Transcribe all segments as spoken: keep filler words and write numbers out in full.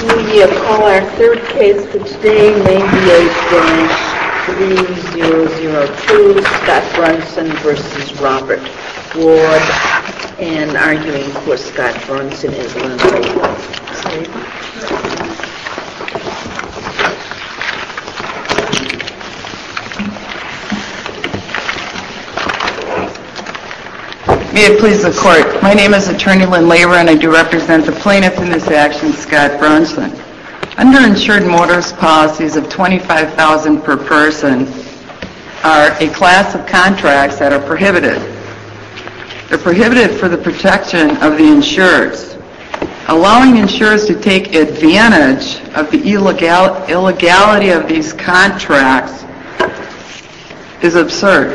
We uh, call our third case for today, ninety-eight dash three zero zero two, Scott Brunson versus Robert Ward, and arguing for Scott Brunson is Lindsay. May it please the Court. My name is Attorney Lynn Laver, and I do represent the plaintiff in this action, Scott Brunson. Underinsured motorist policies of twenty-five thousand dollars per person are a class of contracts that are prohibited. They're prohibited for the protection of the insureds. Allowing insurers to take advantage of the illegal, illegality of these contracts is absurd.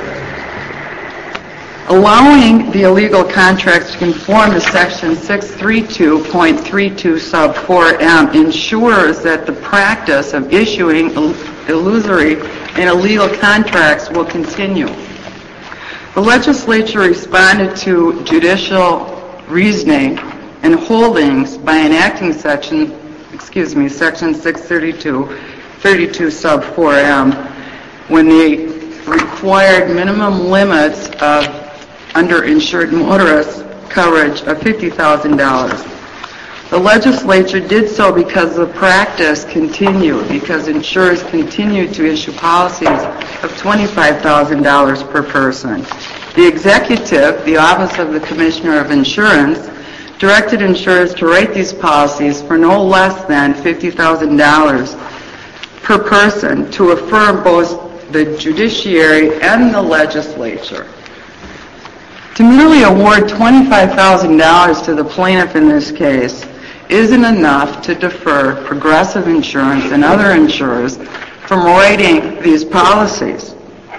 Allowing the illegal contracts to conform to Section six thirty-two point three two sub four M ensures that the practice of issuing illusory and illegal contracts will continue. The legislature responded to judicial reasoning and holdings by enacting Section, excuse me, Section six thirty-two, thirty-two sub four M when they required minimum limits of underinsured motorist coverage of fifty thousand dollars. The legislature did so because the practice continued, because insurers continued to issue policies of twenty-five thousand dollars per person. The executive, the Office of the Commissioner of Insurance, directed insurers to write these policies for no less than fifty thousand dollars per person to affirm both the judiciary and the legislature. To merely award twenty-five thousand dollars to the plaintiff in this case isn't enough to defer Progressive Insurance and other insurers from writing these policies.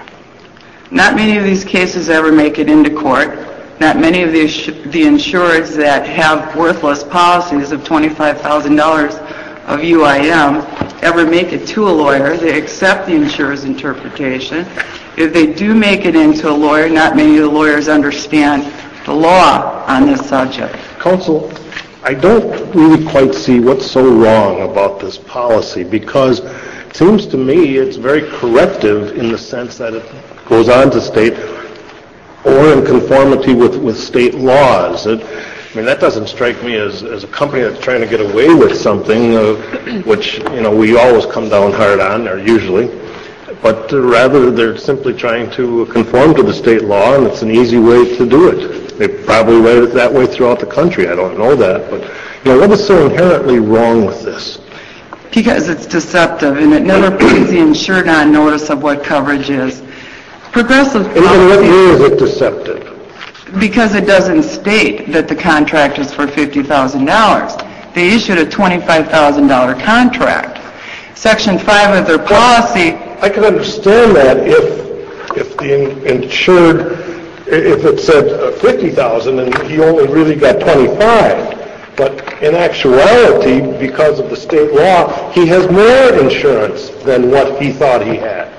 Not many of these cases ever make it into court. Not many of the, the insurers that have worthless policies of twenty-five thousand dollars of U I M ever make it to a lawyer. They accept the insurer's interpretation. If they do make it into a lawyer, not many of the lawyers understand the law on this subject. Counsel, I don't really quite see what's so wrong about this policy, because it seems to me it's very corrective in the sense that it goes on to state, or in conformity with, with state laws. It, I mean, that doesn't strike me as, as a company that's trying to get away with something, uh, which, you know, we always come down hard on, or usually. But uh, rather, they're simply trying to conform to the state law, and it's an easy way to do it. They probably write it that way throughout the country. I don't know that. But, you know, what is so inherently wrong with this? Because it's deceptive, and it never puts the insured on notice of what coverage is. Progressive policy... And in what way is it deceptive? Because it doesn't state that the contract is for fifty thousand dollars. They issued a twenty-five thousand dollars contract. Section five of their policy... I can understand that if if the insured, if it said fifty thousand dollars and he only really got twenty-five. But in actuality, because of the state law, he has more insurance than what he thought he had.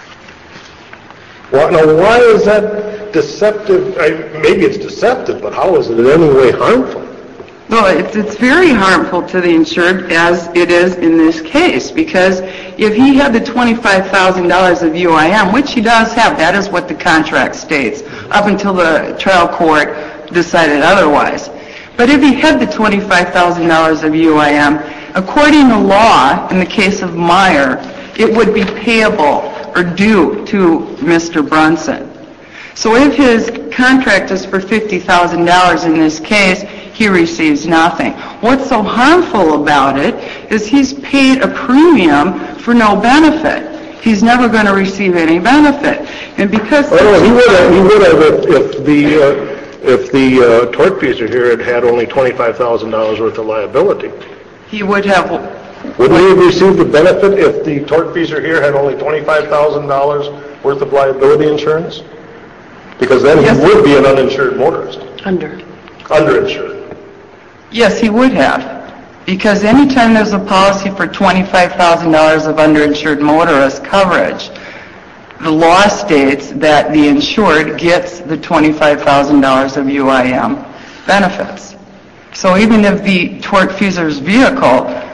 Well, now, why is that deceptive? I, maybe it's deceptive, but how is it in any way harmful? Well, it's, it's very harmful to the insured, as it is in this case, because if he had the twenty-five thousand dollars of U I M, which he does have, that is what the contract states, up until the trial court decided otherwise. But if he had the twenty-five thousand dollars of U I M, according to law, in the case of Meyer, it would be payable or due to Mister Brunson. So if his contract is for fifty thousand dollars in this case, he receives nothing. What's so harmful about it is he's paid a premium for no benefit. He's never going to receive any benefit. And because... Well, he would have, he would have if, if the, uh, if the uh, tortfeasor here had had only twenty-five thousand dollars worth of liability. He would have... Wouldn't he have received the benefit if the tortfeasor here had only twenty-five thousand dollars worth of liability insurance? Because then yes, he would be an uninsured motorist. Under. Underinsured. Yes, he would have. Because anytime there's a policy for twenty-five thousand dollars of underinsured motorist coverage, the law states that the insured gets the twenty-five thousand dollars of U I M benefits. So even if the tortfeasor's vehicle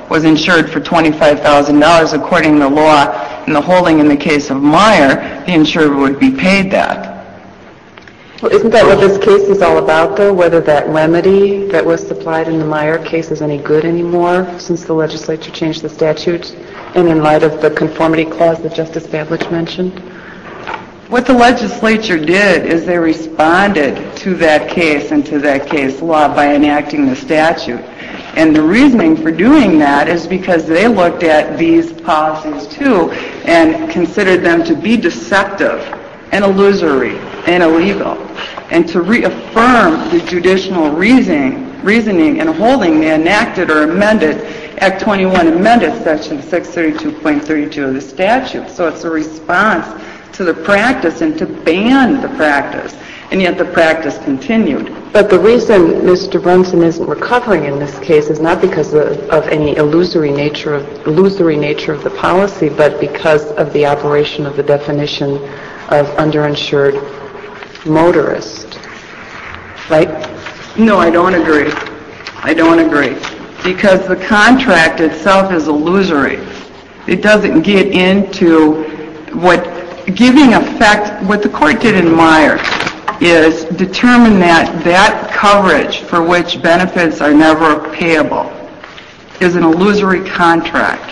was insured for twenty-five thousand dollars, according to the law and the holding in the case of Meyer, the insured would be paid that. Well, isn't that what this case is all about, though, whether that remedy that was supplied in the Meyer case is any good anymore since the legislature changed the statute and in light of the conformity clause that Justice Bablich mentioned? What the legislature did is they responded to that case and to that case law by enacting the statute. And the reasoning for doing that is because they looked at these policies, too, and considered them to be deceptive and illusory and illegal. And to reaffirm the judicial reasoning, reasoning and holding, they enacted or amended, Act twenty-one amended Section six thirty-two point thirty-two of the statute. So it's a response to the practice and to ban the practice. And yet the practice continued. But the reason Mister Brunson isn't recovering in this case is not because of, of any illusory nature of illusory nature of the policy, but because of the operation of the definition of underinsured motorist. Right? No, I don't agree. I don't agree. Because the contract itself is illusory. It doesn't get into what giving effect, what the court did in Meyer is determine that that coverage for which benefits are never payable is an illusory contract.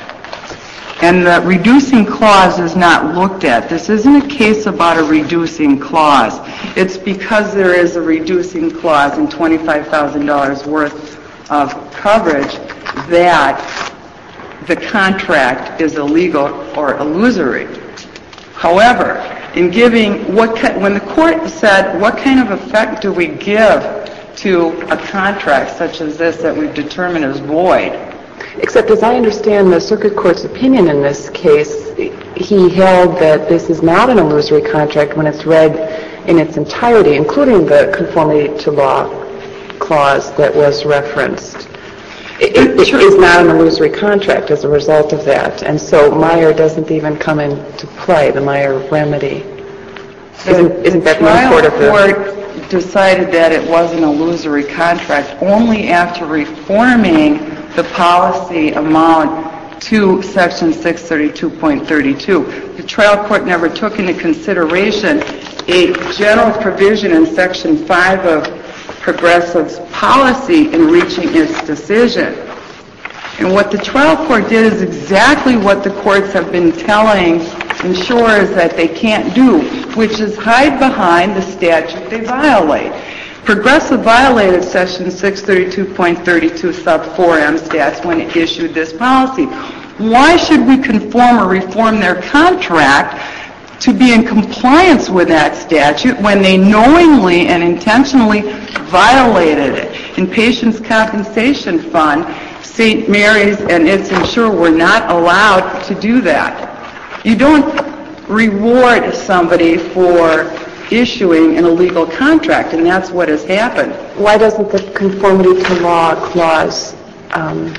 And the reducing clause is not looked at. This isn't a case about a reducing clause. It's because there is a reducing clause in twenty-five thousand dollars worth of coverage that the contract is illegal or illusory. However, in giving, what when the court said, what kind of effect do we give to a contract such as this that we've determined is void? Except as I understand the circuit court's opinion in this case, he held that this is not an illusory contract when it's read in its entirety, including the conformity to law clause that was referenced. It, it is not an illusory contract as a result of that. And so Meyer doesn't even come into play, the Meyer remedy. Isn't, isn't that the import of the... The court decided that it was an illusory contract only after reforming the policy amount to Section six thirty-two point thirty-two. The trial court never took into consideration a general provision in Section five of Progressive's policy in reaching its decision. And what the trial court did is exactly what the courts have been telling insurers that they can't do, which is hide behind the statute they violate. Progressive violated Section six thirty-two point thirty-two sub four M stats when it issued this policy. Why should we conform or reform their contract to be in compliance with that statute when they knowingly and intentionally violated it? In Patients' Compensation Fund, Saint Mary's and its insurer were not allowed to do that. You don't reward somebody for issuing an illegal contract, and that's what has happened. Why doesn't the conformity to law clause um,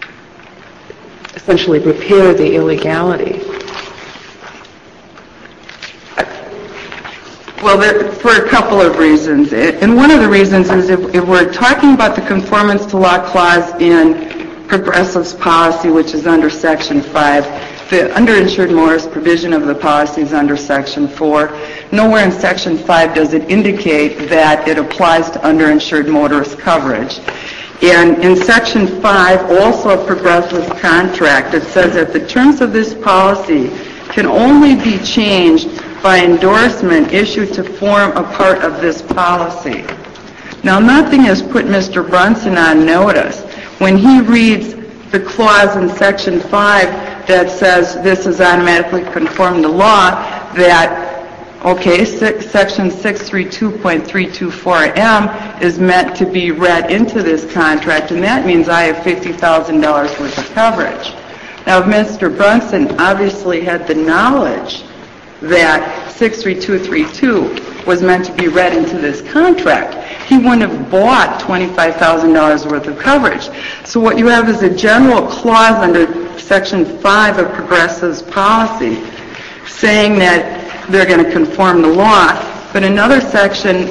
essentially repair the illegality? Well, there, for a couple of reasons. And one of the reasons is if, if we're talking about the conformance to law clause in Progressive's policy, which is under Section five, the underinsured motorist provision of the policy is under Section four. Nowhere in Section five does it indicate that it applies to underinsured motorist coverage. And in Section five, also of Progressive's contract, it says that the terms of this policy can only be changed by endorsement issued to form a part of this policy. Now, nothing has put Mister Brunson on notice when he reads the clause in Section five that says this is automatically conformed to law, that, okay, Section six thirty-two point three two four M is meant to be read into this contract, and that means I have fifty thousand dollars worth of coverage. Now, if Mister Brunson obviously had the knowledge that six three two three two was meant to be read into this contract, he wouldn't have bought twenty-five thousand dollars worth of coverage. So what you have is a general clause under Section five of Progressive's policy saying that they're going to conform the law, but another section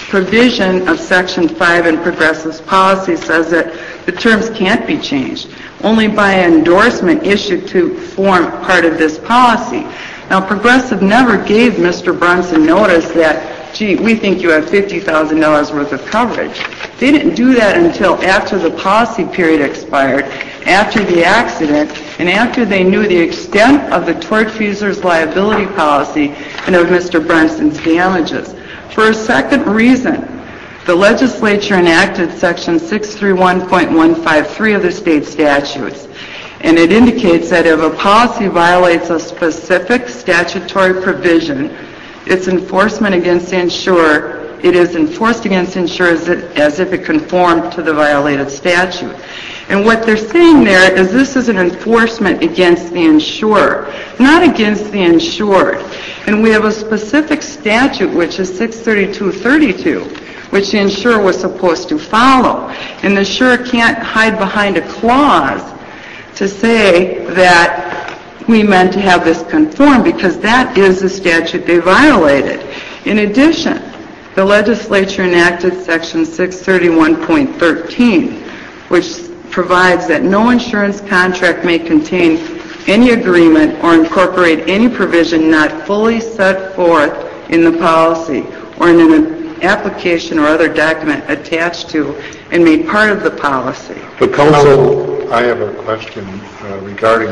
provision of Section five in Progressive's policy says that the terms can't be changed. only by endorsement issued to form part of this policy. Now, Progressive never gave Mister Brunson notice that, gee, we think you have fifty thousand dollars worth of coverage. They didn't do that until after the policy period expired, after the accident, and after they knew the extent of the tortfeasor's liability policy and of Mister Brunson's damages. For a second reason, the legislature enacted Section six thirty-one point one five three of the state statutes, and it indicates that if a policy violates a specific statutory provision, its enforcement against the insurer, it is enforced against the insurer as, it, as if it conformed to the violated statute. And what they're saying there is this is an enforcement against the insurer, not against the insured. And we have a specific statute, which is six thirty-two thirty-two, which the insurer was supposed to follow. And the insurer can't hide behind a clause to say that we meant to have this conform, because that is the statute they violated. In addition, the legislature enacted Section six thirty-one point thirteen, which provides that no insurance contract may contain any agreement or incorporate any provision not fully set forth in the policy or in an application or other document attached to and made part of the policy. But counsel, I have a question uh, regarding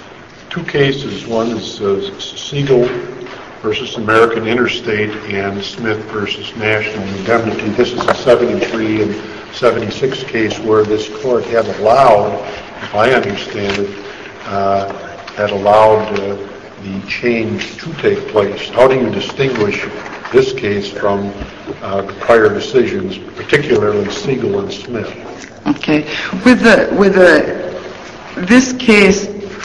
two cases. One is uh, Siegel versus American Interstate and Smith versus National Indemnity. This is a seventy-three and seventy-six case where this court had allowed, if I understand it, uh, had allowed uh, the change to take place. How do you distinguish this case from uh, the prior decisions, particularly Siegel and Smith? Okay. With the, with the, this case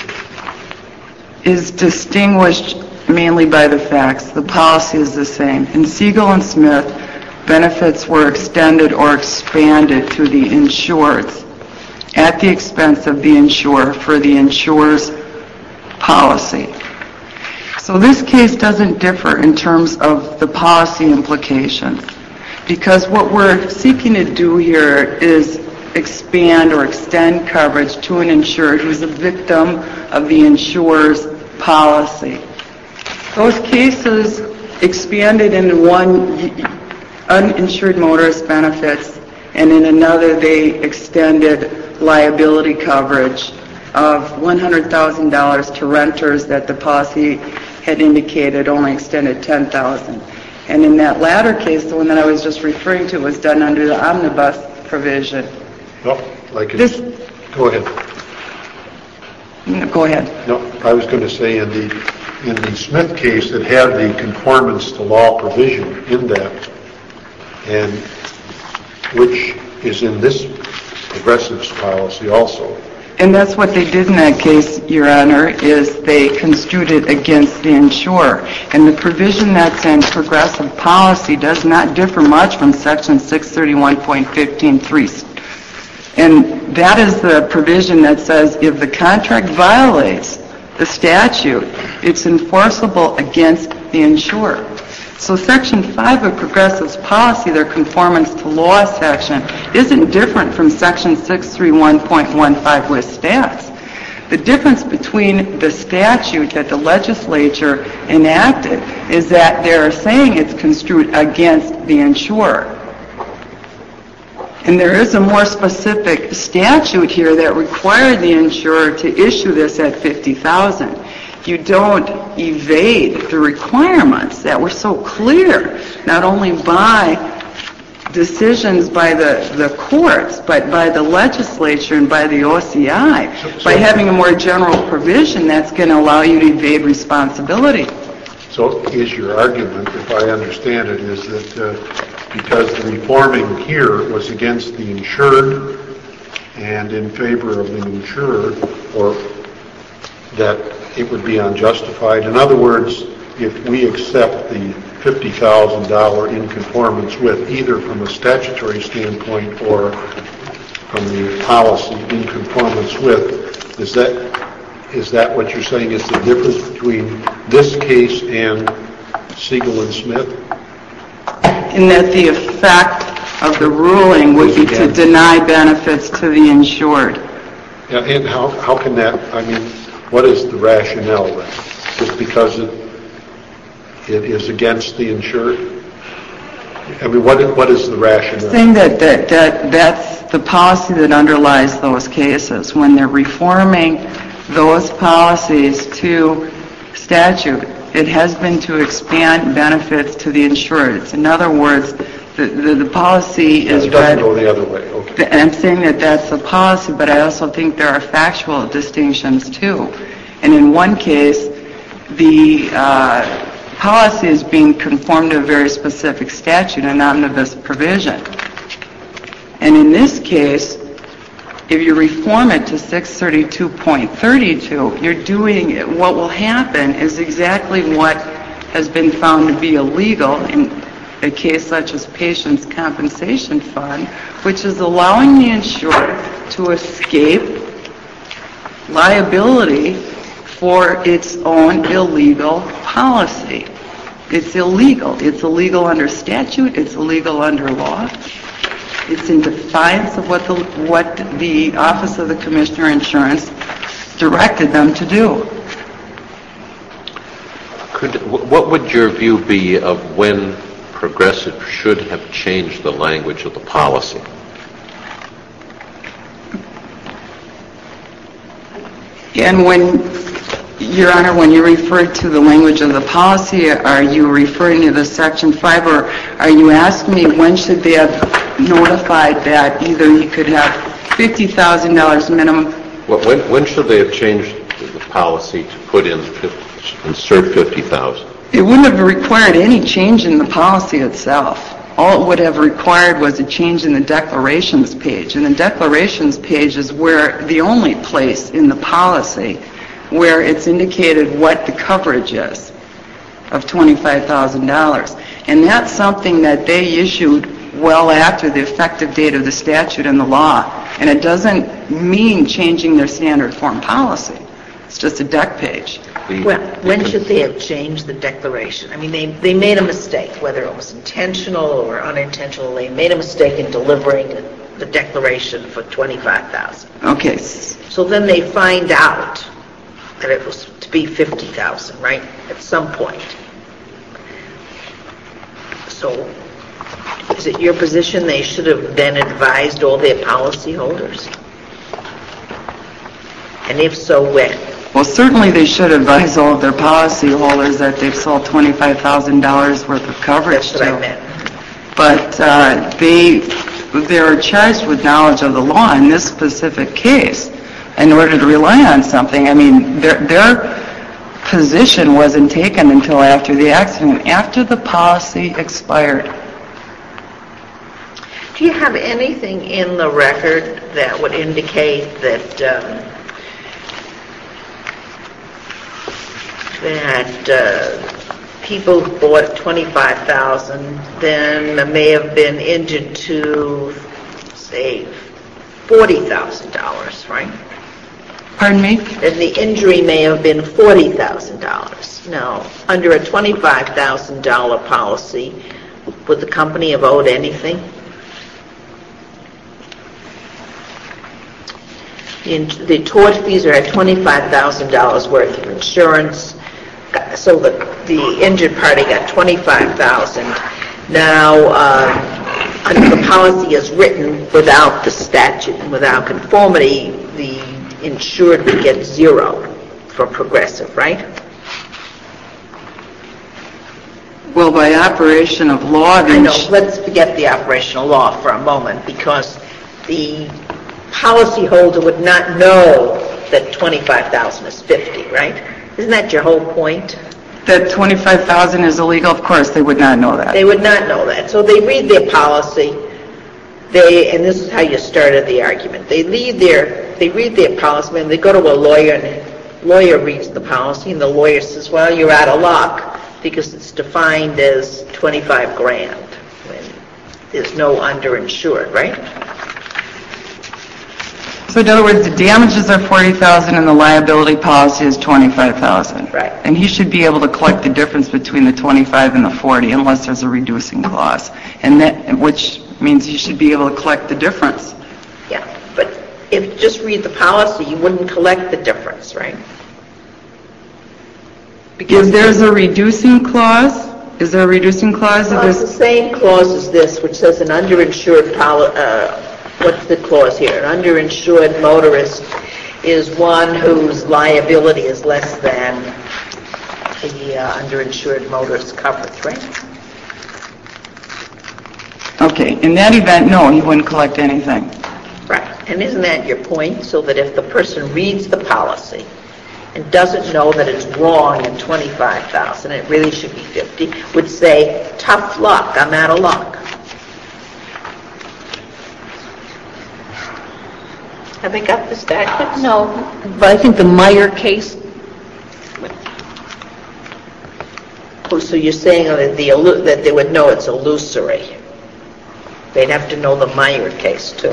is distinguished mainly by the facts. The policy is the same. In Siegel and Smith, benefits were extended or expanded to the insureds at the expense of the insurer for the insurer's policy. So this case doesn't differ in terms of the policy implications, because what we're seeking to do here is expand or extend coverage to an insured who's a victim of the insurer's policy. Those cases expanded in one uninsured motorist benefits, and in another they extended liability coverage of one hundred thousand dollars to renters that the policy had indicated only extended ten thousand dollars. And in that latter case, the one that I was just referring to, was done under the omnibus provision. No, like it, This, go ahead. no, go ahead. No, I was going to say in the in the Smith case, it had the conformance to law provision in that, and which is in this Progressive's policy also. And that's what they did in that case, Your Honor, is they construed it against the insurer. And the provision that's in Progressive policy does not differ much from Section six thirty-one point fifteen three. And that is the provision that says if the contract violates the statute, it's enforceable against the insurer. So Section five of Progressive's policy, their conformance to law section, isn't different from Section six thirty-one point one five with stats. The difference between the statute that the legislature enacted is that they're saying it's construed against the insurer. And there is a more specific statute here that required the insurer to issue this at fifty thousand dollars. You don't evade the requirements that were so clear, not only by decisions by the, the courts, but by the legislature and by the O C I, So, so by having a more general provision that's going to allow you to evade responsibility. So is your argument, if I understand it, is that uh, because the reforming here was against the insured and in favor of the insurer, or that it would be unjustified? In other words, if we accept the fifty thousand dollars in conformance with, either from a statutory standpoint or from the policy in conformance with, is that is that what you're saying is the difference between this case and Siegel and Smith? In that the effect of the ruling would be to deny benefits to the insured. Yeah, and how, how can that, I mean, what is the rationale then? Just because it, it is against the insured? I mean, what, what is the rationale? Saying that, that, that that's the policy that underlies those cases. When they're reforming those policies to statute, it has been to expand benefits to the insured. It's, in other words, the, the, the policy is It doesn't read... go the other way, okay. I'm saying that that's the policy, but I also think there are factual distinctions too. And in one case, the uh, policy is being conformed to a very specific statute, an omnibus provision. And in this case, if you reform it to six thirty-two point thirty-two, you're doing it. What will happen is exactly what has been found to be illegal in a case such as Patients' Compensation Fund, which is allowing the insured to escape liability for its own illegal policy. It's illegal. It's illegal under statute. It's illegal under law. It's in defiance of what the, what the Office of the Commissioner of Insurance directed them to do. Could, what would your view be of when Progressive should have changed the language of the policy? And when, Your Honor, when you refer to the language of the policy, are you referring to the Section five, or are you asking me when should they have notified that either you could have fifty thousand dollars minimum? Well, when, when should they have changed the policy to put in, insert fifty thousand dollars? It wouldn't have required any change in the policy itself. All it would have required was a change in the declarations page. And the declarations page is where the only place in the policy where it's indicated what the coverage is of twenty-five thousand dollars. And that's something that they issued well after the effective date of the statute and the law. And it doesn't mean changing their standard form policy. It's just a deck page. Well, when should they have changed the declaration? I mean, they, they made a mistake, whether it was intentional or unintentional. They made a mistake in delivering the declaration for twenty-five thousand dollars. Okay. So then they find out that it was to be fifty thousand dollars, right, at some point. So is it your position they should have then advised all their policyholders? And if so, when? Well, certainly they should advise all of their policyholders that they've sold twenty-five thousand dollars worth of coverage. That's what to. I meant. But uh, they, they're charged with knowledge of the law in this specific case in order to rely on something. I mean, their, their position wasn't taken until after the accident, after the policy expired. Do you have anything in the record that would indicate that um, that uh, people who bought twenty-five thousand dollars then may have been injured to, say, forty thousand dollars, right? Pardon me? And the injury may have been forty thousand dollars. Now, under a twenty-five thousand dollars policy, would the company have owed anything? The, the tort fees are at twenty-five thousand dollars worth of insurance. So the, the injured party got twenty-five thousand dollars. Now, uh, under the policy as written, without the statute and without conformity, the insured would get zero for Progressive, right? Well, by operation of law, I know. Let's forget the operational law for a moment, because the policyholder would not know that twenty-five thousand dollars is fifty, right? Isn't that your whole point? That twenty-five thousand dollars is illegal? Of course, they would not know that. They would not know that. So they read their policy, they, and this is how you started the argument. They read their, they read their policy, and they go to a lawyer, and the lawyer reads the policy, and the lawyer says, well, you're out of luck, because it's defined as twenty-five grand, when there's no underinsured, right? So in other words, the damages are forty thousand dollars and the liability policy is twenty-five thousand dollars. Right. And he should be able to collect the difference between the twenty-five and the forty unless there's a reducing clause. And that, which means he should be able to collect the difference. Yeah, but if you just read the policy, you wouldn't collect the difference, right? If there's a reducing clause, is there a reducing clause of Well, it's the this? same clause as this, which says an underinsured poli, uh, what's the clause here? An underinsured motorist is one whose liability is less than the uh, underinsured motorist coverage, right? Okay, in that event, no, he wouldn't collect anything. Right. And isn't that your point? So that if the person reads the policy and doesn't know that it's wrong at twenty-five thousand, it really should be fifty, would say, tough luck, I'm out of luck. Have they got the statutes? No, but I think the Meyer case, Oh, so you're saying that the illu- that they would know it's illusory. They'd have to know the Meyer case too.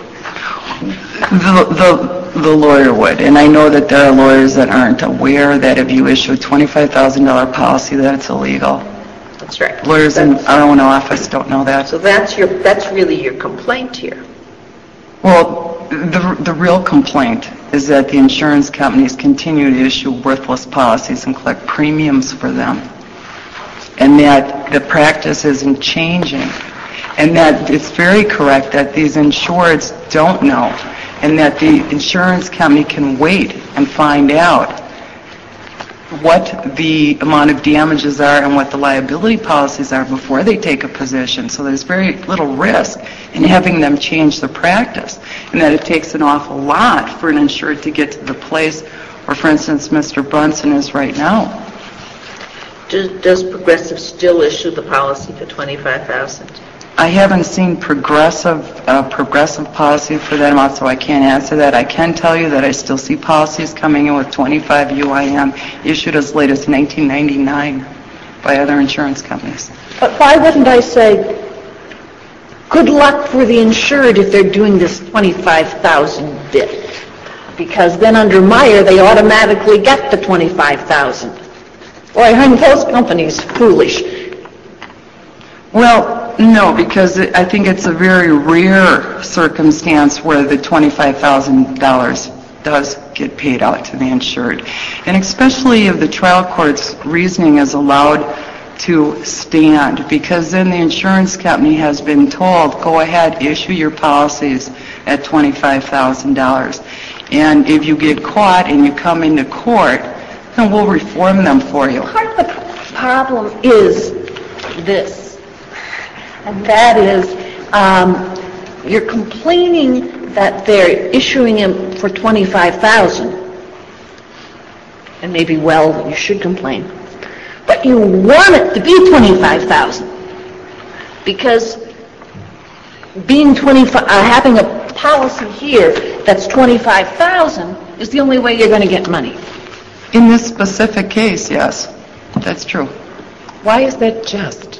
The, the, the lawyer would, and I know that there are lawyers that aren't aware that if you issue a twenty-five thousand dollars policy that it's illegal. That's right. Lawyers in That's- our own office don't know that. So that's your that's really your complaint here. Well, the, the real complaint is that the insurance companies continue to issue worthless policies and collect premiums for them, and that the practice isn't changing, and that it's very correct that these insureds don't know, and that the insurance company can wait and find out what the amount of damages are and what the liability policies are before they take a position. So there's very little risk in having them change their practice, and that it takes an awful lot for an insured to get to the place where, for instance, Mister Brunson is right now. Does, does Progressive still issue the policy for twenty-five thousand dollars? I haven't seen progressive uh, progressive policy for that amount, so I can't answer that. I can tell you that I still see policies coming in with twenty-five U I M issued as late as nineteen ninety-nine by other insurance companies. but why wouldn't I say, good luck for the insured if they're doing this twenty-five thousand bit? Because then under Meyer, they automatically get the twenty-five thousand. Or I think those companies foolish. Well, no, because it, I think it's a very rare circumstance where the twenty-five thousand dollars does get paid out to the insured. And especially if the trial court's reasoning is allowed to stand, because then the insurance company has been told, go ahead, issue your policies at twenty-five thousand dollars. And if you get caught and you come into court, then we'll reform them for you. Part of the problem is this, and that is um, you're complaining that they're issuing him for twenty-five thousand dollars, and maybe, well, you should complain, but you want it to be twenty-five thousand dollars because being twenty-five, uh, having a policy here that's twenty-five thousand dollars is the only way you're going to get money. In this specific case, yes, that's true. Why is that just?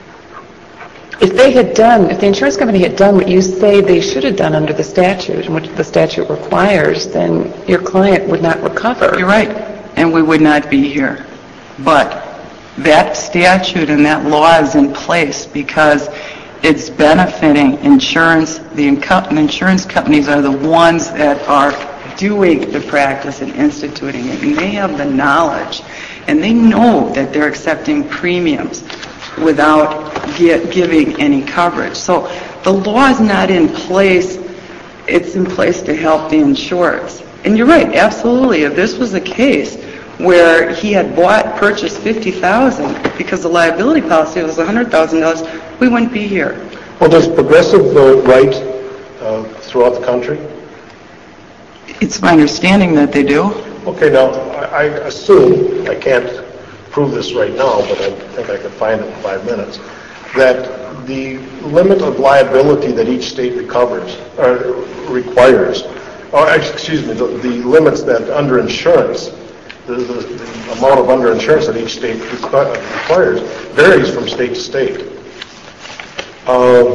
If they had done, if the insurance company had done what you say they should have done under the statute and what the statute requires, then your client would not recover. You're right, and we would not be here. But that statute and that law is in place because it's benefiting insurance. The inco- the insurance companies are the ones that are doing the practice and instituting it, and they have the knowledge, and they know that they're accepting premiums without get, giving any coverage. So the law is not in place. It's in place to help the insurers. And you're right, absolutely. If this was a case where he had bought, purchased fifty thousand dollars because the liability policy was one hundred thousand dollars, we wouldn't be here. Well, does Progressive uh, write uh, throughout the country? It's my understanding that they do. Okay, now, I I assume, I can't prove this right now, but I think I could find it in five minutes, that the limit of liability that each state recovers, or requires, or excuse me, the, the limits that underinsurance, the, the, the amount of underinsurance that each state requires varies from state to state. Um,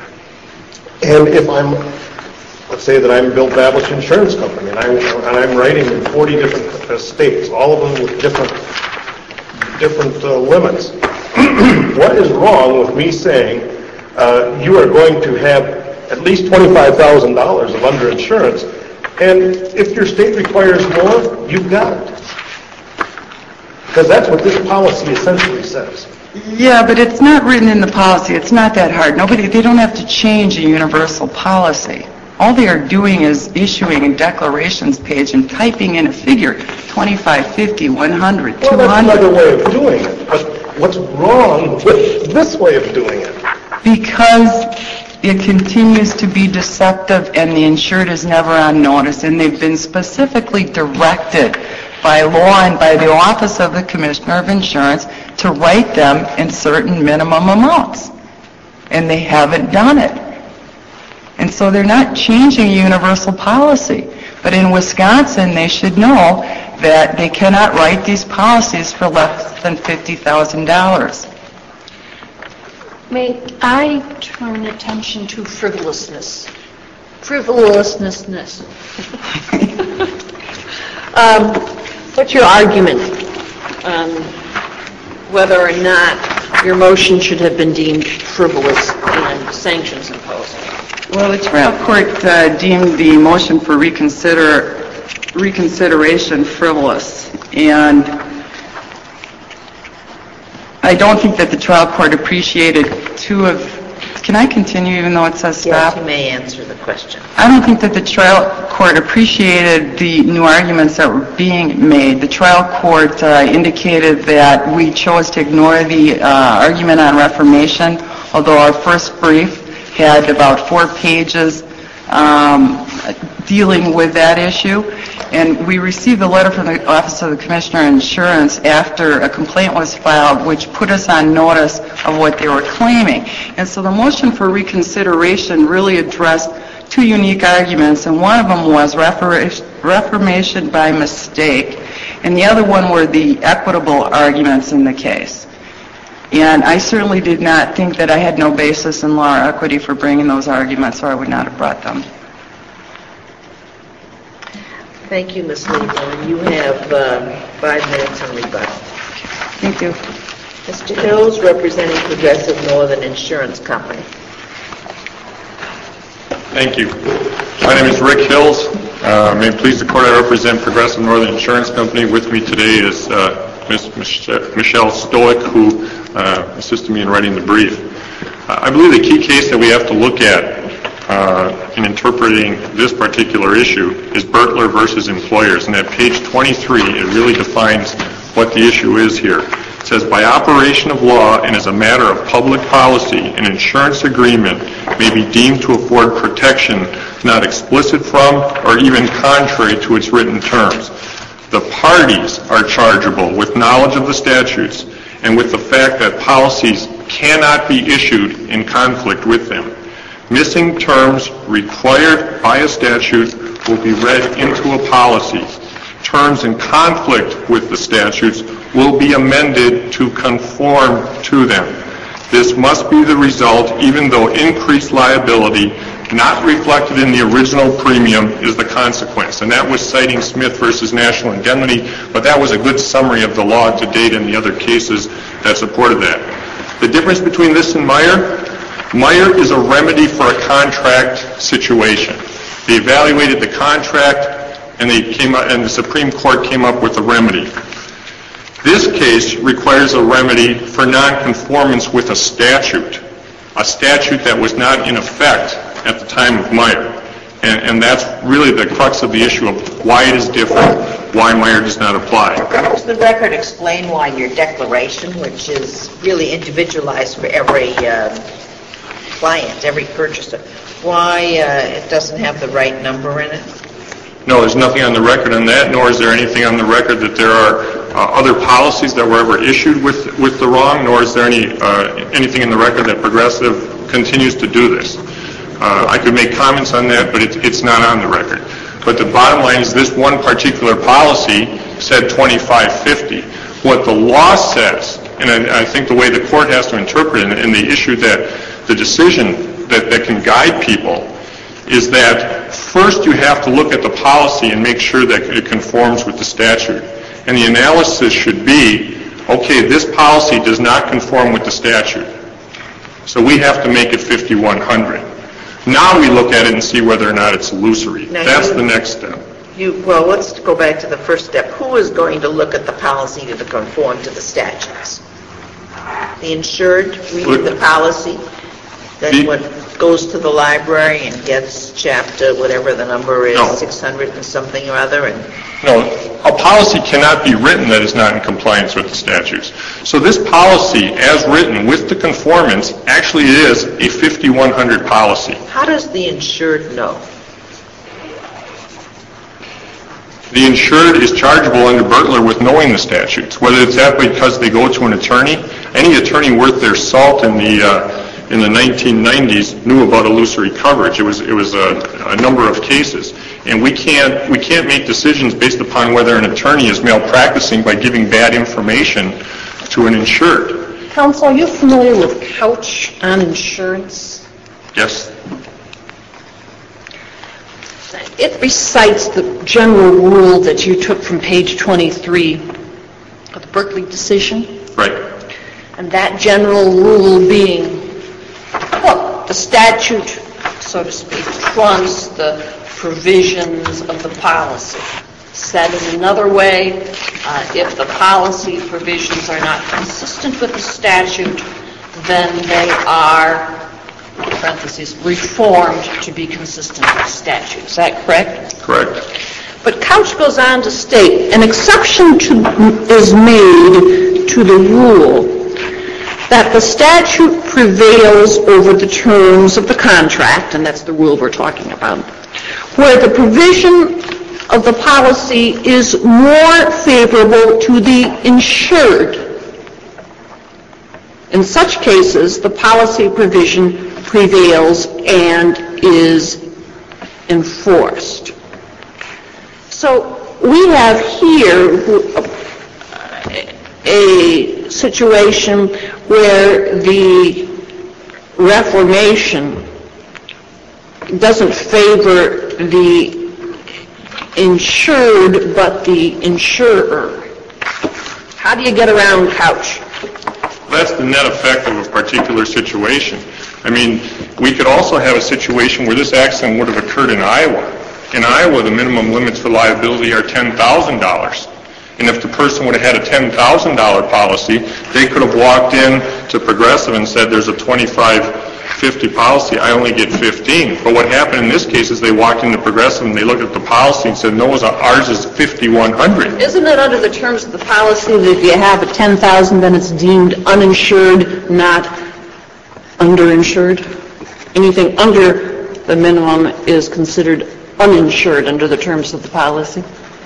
and if I'm, let's say that I'm Bill Babish Insurance Company, and I'm, and I'm writing in forty different uh, states, all of them with different different uh, limits. What is wrong with me saying uh, you are going to have at least twenty-five thousand dollars of underinsurance. And if your state requires more, you've got it. Because that's what this policy essentially says. Yeah, but it's not written in the policy. It's not that hard. Nobody, they don't have to change a universal policy. All they are doing is issuing a declarations page and typing in a figure, twenty-five, fifty, one hundred, two hundred. Well, that's another way of doing it. But what's wrong with this way of doing it? Because it continues to be deceptive and the insured is never on notice, and they've been specifically directed by law and by the Office of the Commissioner of Insurance to write them in certain minimum amounts. And they haven't done it. And so they're not changing a universal policy. But in Wisconsin, they should know that they cannot write these policies for less than fifty thousand dollars. May I turn attention to frivolousness? Frivolousness. um, what's your argument on whether or not your motion should have been deemed frivolous and sanctions imposed? Well, the trial court uh, deemed the motion for reconsider reconsideration frivolous, and I don't think that the trial court appreciated two of... Can I continue even though it says stop? Yes, you may answer the question. I don't think that the trial court appreciated the new arguments that were being made. The trial court uh, indicated that we chose to ignore the uh, argument on reformation, although our first brief had about four pages um, dealing with that issue. And we received a letter from the Office of the Commissioner of Insurance after a complaint was filed, which put us on notice of what they were claiming. And so the motion for reconsideration really addressed two unique arguments, and one of them was reformation by mistake, and the other one were the equitable arguments in the case. And I certainly did not think that I had no basis in law or equity for bringing those arguments, or I would not have brought them. Thank you, Miz Lieber. You have um, five minutes in rebuttal. Thank you. Mister Hills, representing Progressive Northern Insurance Company. Thank you. My name is Rick Hills. Uh, may it please the Court, I represent Progressive Northern Insurance Company. With me today is uh, Miz Michelle Stoic, who uh, assisted me in writing the brief. Uh, I believe the key case that we have to look at Uh, in interpreting this particular issue is Bertler versus Employers. And at page twenty-three, it really defines what the issue is here. It says, by operation of law and as a matter of public policy, an insurance agreement may be deemed to afford protection not explicit from or even contrary to its written terms. The parties are chargeable with knowledge of the statutes and with the fact that policies cannot be issued in conflict with them. Missing terms required by a statute will be read into a policy. Terms in conflict with the statutes will be amended to conform to them. This must be the result, even though increased liability not reflected in the original premium is the consequence. And that was citing Smith versus National Indemnity, but that was a good summary of the law to date in the other cases that supported that. The difference between this and Meyer, Meyer is a remedy for a contract situation. They evaluated the contract, and they came up, and the Supreme Court came up with a remedy. This case requires a remedy for nonconformance with a statute, a statute that was not in effect at the time of Meyer. And, and that's really the crux of the issue of why it is different, why Meyer does not apply. Does the record explain why your declaration, which is really individualized for every uh, client, every purchaser, why uh, it doesn't have the right number in it? No, there's nothing on the record on that, nor is there anything on the record that there are uh, other policies that were ever issued with with the wrong, nor is there any uh, anything in the record that Progressive continues to do this. Uh, I could make comments on that, but it's, it's not on the record. But the bottom line is this one particular policy said twenty-five fifty. What the law says, and I, I think the way the court has to interpret it, and the issue that the decision that, that can guide people is that first you have to look at the policy and make sure that it conforms with the statute. And the analysis should be, okay, this policy does not conform with the statute, so we have to make it fifty-one hundred. Now we look at it and see whether or not it's illusory. Now, That's you- the next step. You, well, let's go back to the first step. Who is going to look at the policy to conform to the statutes? The insured reading the policy, then The- what goes to the library and gets chapter, whatever the number is, No. six hundred and something or other, and No, a policy cannot be written that is not in compliance with the statutes. So this policy, as written with the conformance, actually is a fifty-one hundred policy. how does the insured know? The insured is chargeable under Bertler with knowing the statutes, whether it's that because they go to an attorney. Any attorney worth their salt in the uh, in the nineteen nineties knew about illusory coverage. It was it was a, a number of cases, and we can't we can't make decisions based upon whether an attorney is malpracticing by giving bad information to an insured. Counsel, are you familiar with Couch on insurance? Yes. It recites the general rule that you took from page twenty-three of the Berkeley decision, Right. and that general rule being, look, the statute, so to speak, trumps the provisions of the policy. Said in another way, uh, if the policy provisions are not consistent with the statute, then they are, parentheses, reformed to be consistent with the statute. Is that correct? Correct. But Couch goes on to state, an exception to, is made to the rule that the statute prevails over the terms of the contract, and that's the rule we're talking about, where the provision of the policy is more favorable to the insured. In such cases, the policy provision prevails and is enforced. So we have here a situation where the Reformation doesn't favor the insured but the insurer. How do you get around Couch? That's the net effect of a particular situation. I mean, we could also have a situation where this accident would have occurred in Iowa. In Iowa, the minimum limits for liability are ten thousand dollars. And if the person would have had a ten thousand dollars policy, they could have walked in to Progressive and said, there's a twenty-five fifty policy, I only get fifteen. But what happened in this case is they walked into Progressive and they looked at the policy and said, no, ours is fifty-one hundred. Isn't it under the terms of the policy that if you have a ten thousand, then it's deemed uninsured, not underinsured? Anything under the minimum is considered uninsured under the terms of the policy?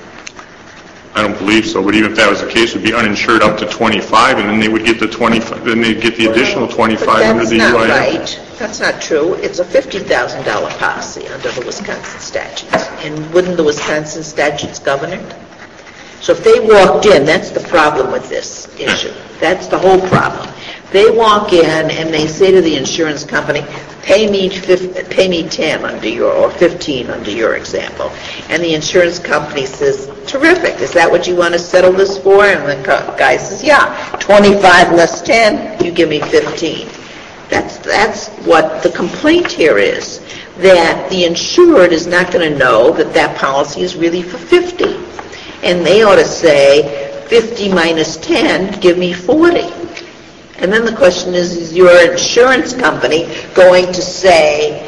I don't believe so, but even if that was the case, it would be uninsured up to twenty-five, and then they would get the twenty-five, then they'd get the additional twenty-five under the U I M. But that's not right. That's not true. It's a fifty thousand dollars policy under the Wisconsin statutes. And wouldn't the Wisconsin statutes govern it? So if they walked in, that's the problem with this issue. That's the whole problem. They walk in and they say to the insurance company, pay me fif- pay me ten under your, or fifteen under your example. And the insurance company says, terrific, is that what you want to settle this for? And the co- guy says, yeah, twenty-five less ten, you give me fifteen. That's, that's what the complaint here is, that the insured is not going to know that that policy is really for fifty. And they ought to say, fifty minus ten, give me forty. And then the question is, is your insurance company going to say,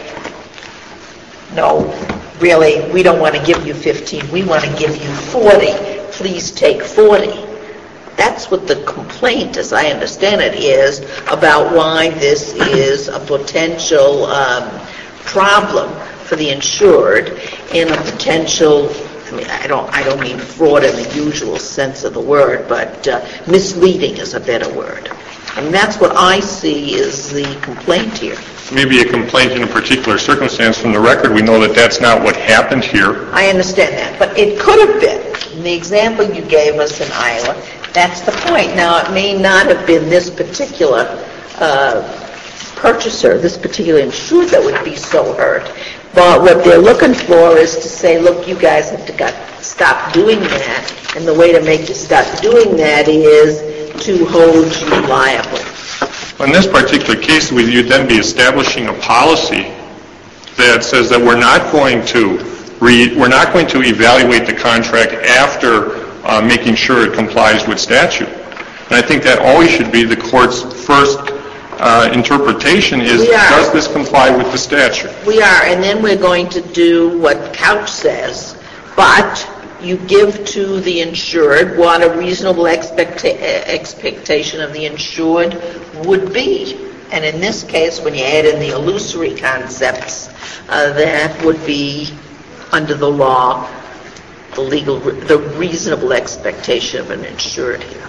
no, really, we don't want to give you fifteen, we want to give you forty, please take forty. That's what the complaint, as I understand it, is about why this is a potential um, problem for the insured and a potential, I mean, I don't, I don't mean fraud in the usual sense of the word, but uh, misleading is a better word. And that's what I see is the complaint here. Maybe a complaint in a particular circumstance. From the record, we know that that's not what happened here. I understand that, but it could have been. In the example you gave us in Iowa, that's the point. Now, it may not have been this particular uh, purchaser, this particular insured that would be so hurt, but what they're looking for is to say, look, you guys have to got, stop doing that, and the way to make you stop doing that is to hold you liable. In this particular case, you'd then be establishing a policy that says that we're not going to re, we're not going to evaluate the contract after uh, making sure it complies with statute. And I think that always should be the court's first uh, interpretation is, We are. does this comply with the statute? We are, and then we're going to do what Couch says, but you give to the insured what a reasonable expecta- expectation of the insured would be. And in this case, when you add in the illusory concepts, uh, that would be, under the law, the legal, the reasonable expectation of an insured here.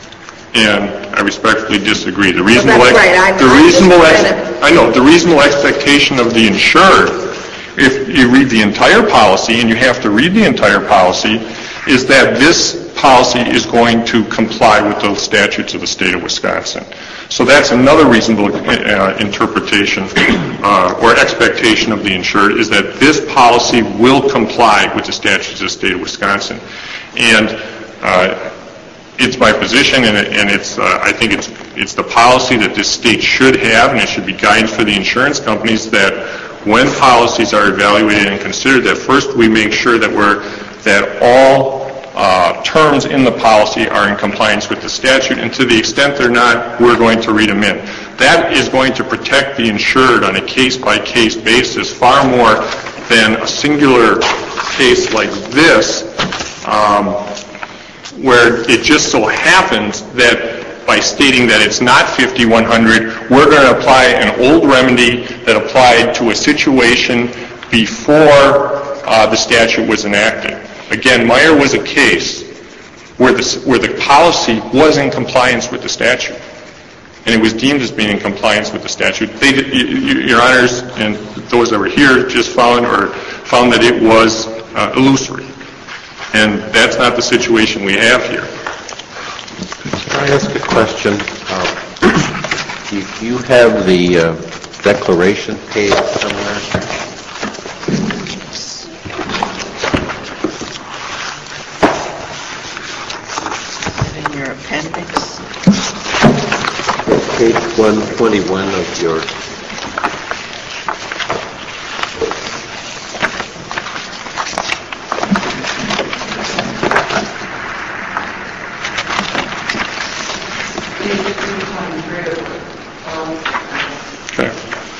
And I respectfully disagree. The reasonable, that's ex- right. I'm- the I'm just reasonable, ex- trying to- I know the reasonable expectation of the insured, if you read the entire policy, and you have to read the entire policy, is that this policy is going to comply with the statutes of the state of Wisconsin. So that's another reasonable uh, interpretation uh, or expectation of the insured, is that this policy will comply with the statutes of the state of Wisconsin. And uh, it's my position, and, it, and it's uh, I think it's it's the policy that this state should have, and it should be guidance for the insurance companies, that when policies are evaluated and considered, that first we make sure that we're that all uh, terms in the policy are in compliance with the statute, and to the extent they're not, we're going to read them in. That is going to protect the insured on a case-by-case basis far more than a singular case like this, um, where it just so happens that by stating that it's not fifty-one hundred, we're going to apply an old remedy that applied to a situation before uh, the statute was enacted. Again, Meyer was a case where the, where the policy was in compliance with the statute, and it was deemed as being in compliance with the statute. They, your honors, and those that were here just found or found that it was uh, illusory, and that's not the situation we have here. Can I ask a question? Uh, you, you have the uh, declaration page somewhere? In your appendix. Page one twenty-one of your... Okay.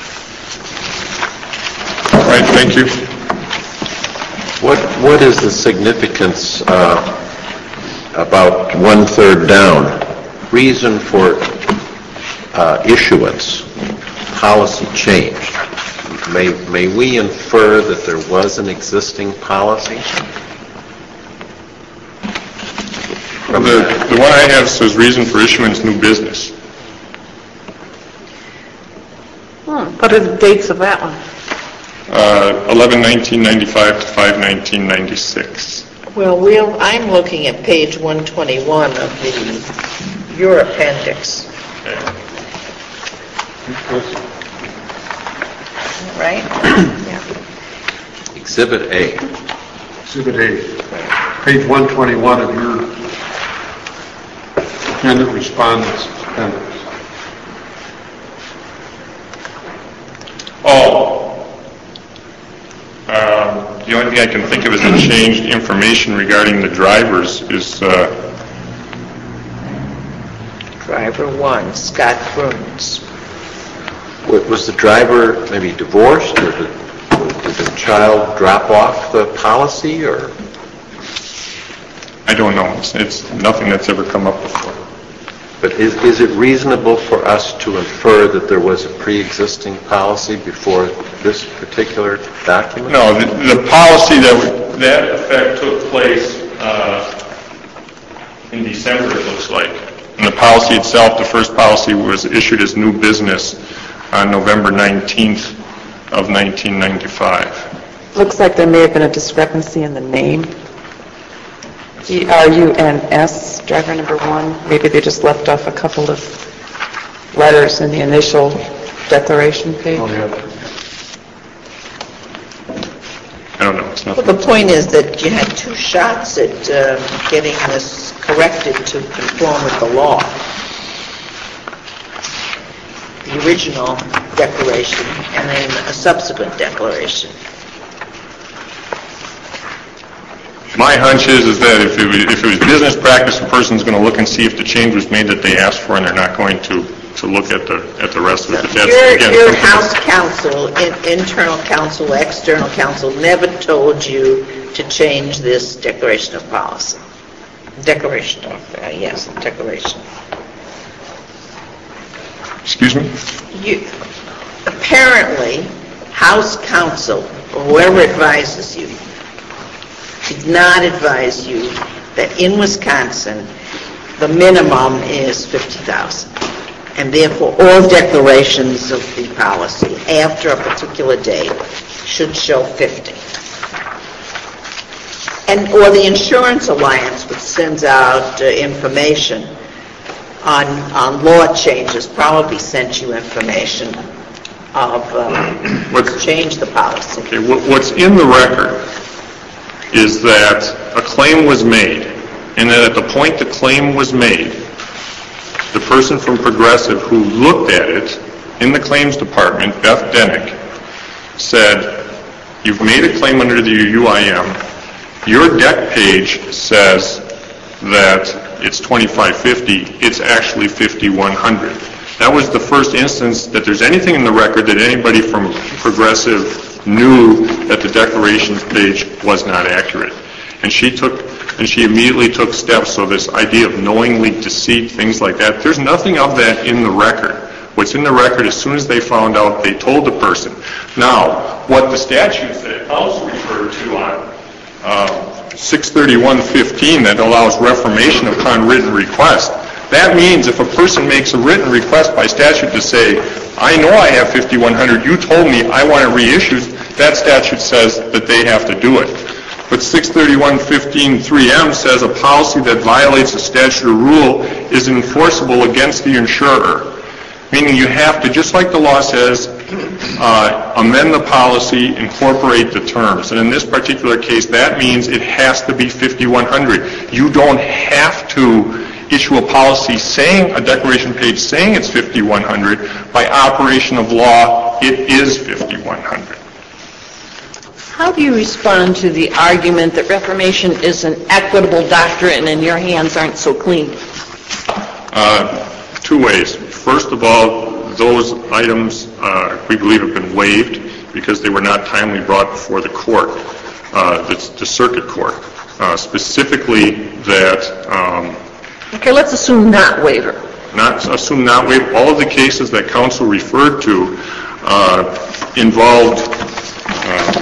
All right, thank you. What What is the significance uh, about one-third down? Reason for uh, issuance, policy changed. May, may we infer that there was an existing policy? The, the one I have says reason for issuance, new business. What are the dates of that one? Uh, eleven nineteen ninety-five to five nineteen ninety-six. Well, we'll, I'm looking at page one twenty-one of the, your appendix. Right? Yeah. Exhibit A. Exhibit A, page one twenty-one of your dependent respondents appendix. Oh. Um, the only thing I can think of as a changed information regarding the drivers is uh, Driver one, Scott Bruns. wa- was the driver maybe divorced, or did, did the child drop off the policy, or? I don't know. It's, it's nothing that's ever come up before. But is, is it reasonable for us to infer that there was a pre-existing policy before this particular document? No, the, the policy that would, that effect took place uh, in December, it looks like. And the policy itself, the first policy, was issued as new business on November nineteenth of nineteen ninety-five. Looks like there may have been a discrepancy in the name. E R U N S, driver number one. Maybe they just left off a couple of letters in the initial declaration page. Oh, yeah. I don't know. It's Well, nothing. the point is that you had two shots at uh, getting this corrected to conform with the law. the original declaration and then a subsequent declaration. My hunch is, is that if it was, if it was business practice, the person's going to look and see if the change was made that they asked for, and they're not going to, to look at the at the rest of it. But that's, Your, again, your something house that's- counsel, in, internal counsel, external counsel, never told you to change this declaration of policy. Declaration of, uh, yes, declaration. Excuse me? You, apparently, house counsel, or whoever advises you, did not advise you that in Wisconsin, the minimum is fifty thousand dollars. And therefore, all declarations of the policy after a particular date should show fifty. And, or the Insurance Alliance, which sends out uh, information on, on law changes, probably sent you information of, uh, What's- change the policy. Okay, what- what's in the record is that a claim was made, and that at the point the claim was made, the person from Progressive who looked at it in the claims department, Beth Denick, said, you've made a claim under the U I M. Your deck page says that it's twenty-five fifty. It's actually fifty-one hundred. That was the first instance that there's anything in the record that anybody from Progressive knew that the declarations page was not accurate. And she took, and she immediately took steps. So this idea of knowingly deceit, things like that, there's nothing of that in the record. What's in the record, as soon as they found out, they told the person. Now, what the statutes that also referred to on uh, six thirty-one fifteen that allows reformation upon written request, that means if a person makes a written request by statute to say, I know I have fifty-one hundred, you told me I want it reissued, that statute says that they have to do it. But six thirty-one fifteen three M says a policy that violates a statute or rule is enforceable against the insurer. Meaning you have to, just like the law says, uh, amend the policy, incorporate the terms. And in this particular case, that means it has to be fifty-one hundred. You don't have to issue a policy saying, a declaration page saying it's fifty-one hundred. By operation of law, it is fifty-one hundred. How do you respond to the argument that reformation is an equitable doctrine and your hands aren't so clean? Uh, two ways. First of all, those items uh, we believe have been waived because they were not timely brought before the court, uh, the, the circuit court. Uh, specifically that... Um, Okay, let's assume not waiver. Not assume not waive. All of the cases that counsel referred to uh, involved uh,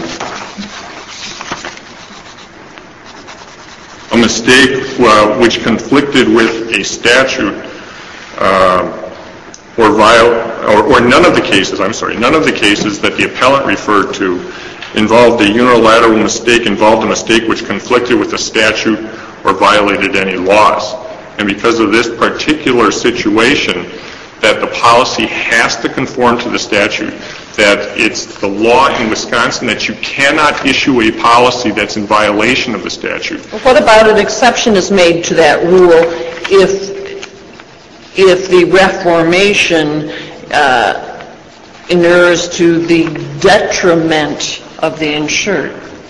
a mistake uh, which conflicted with a statute uh, or, viol- or, or none of the cases, I'm sorry, none of the cases that the appellant referred to involved a unilateral mistake, involved a mistake which conflicted with a statute or violated any laws. And because of this particular situation, that the policy has to conform to the statute, that it's the law in Wisconsin that you cannot issue a policy that's in violation of the statute. What about an exception is made to that rule if if the reformation uh, inures to the detriment of the insured?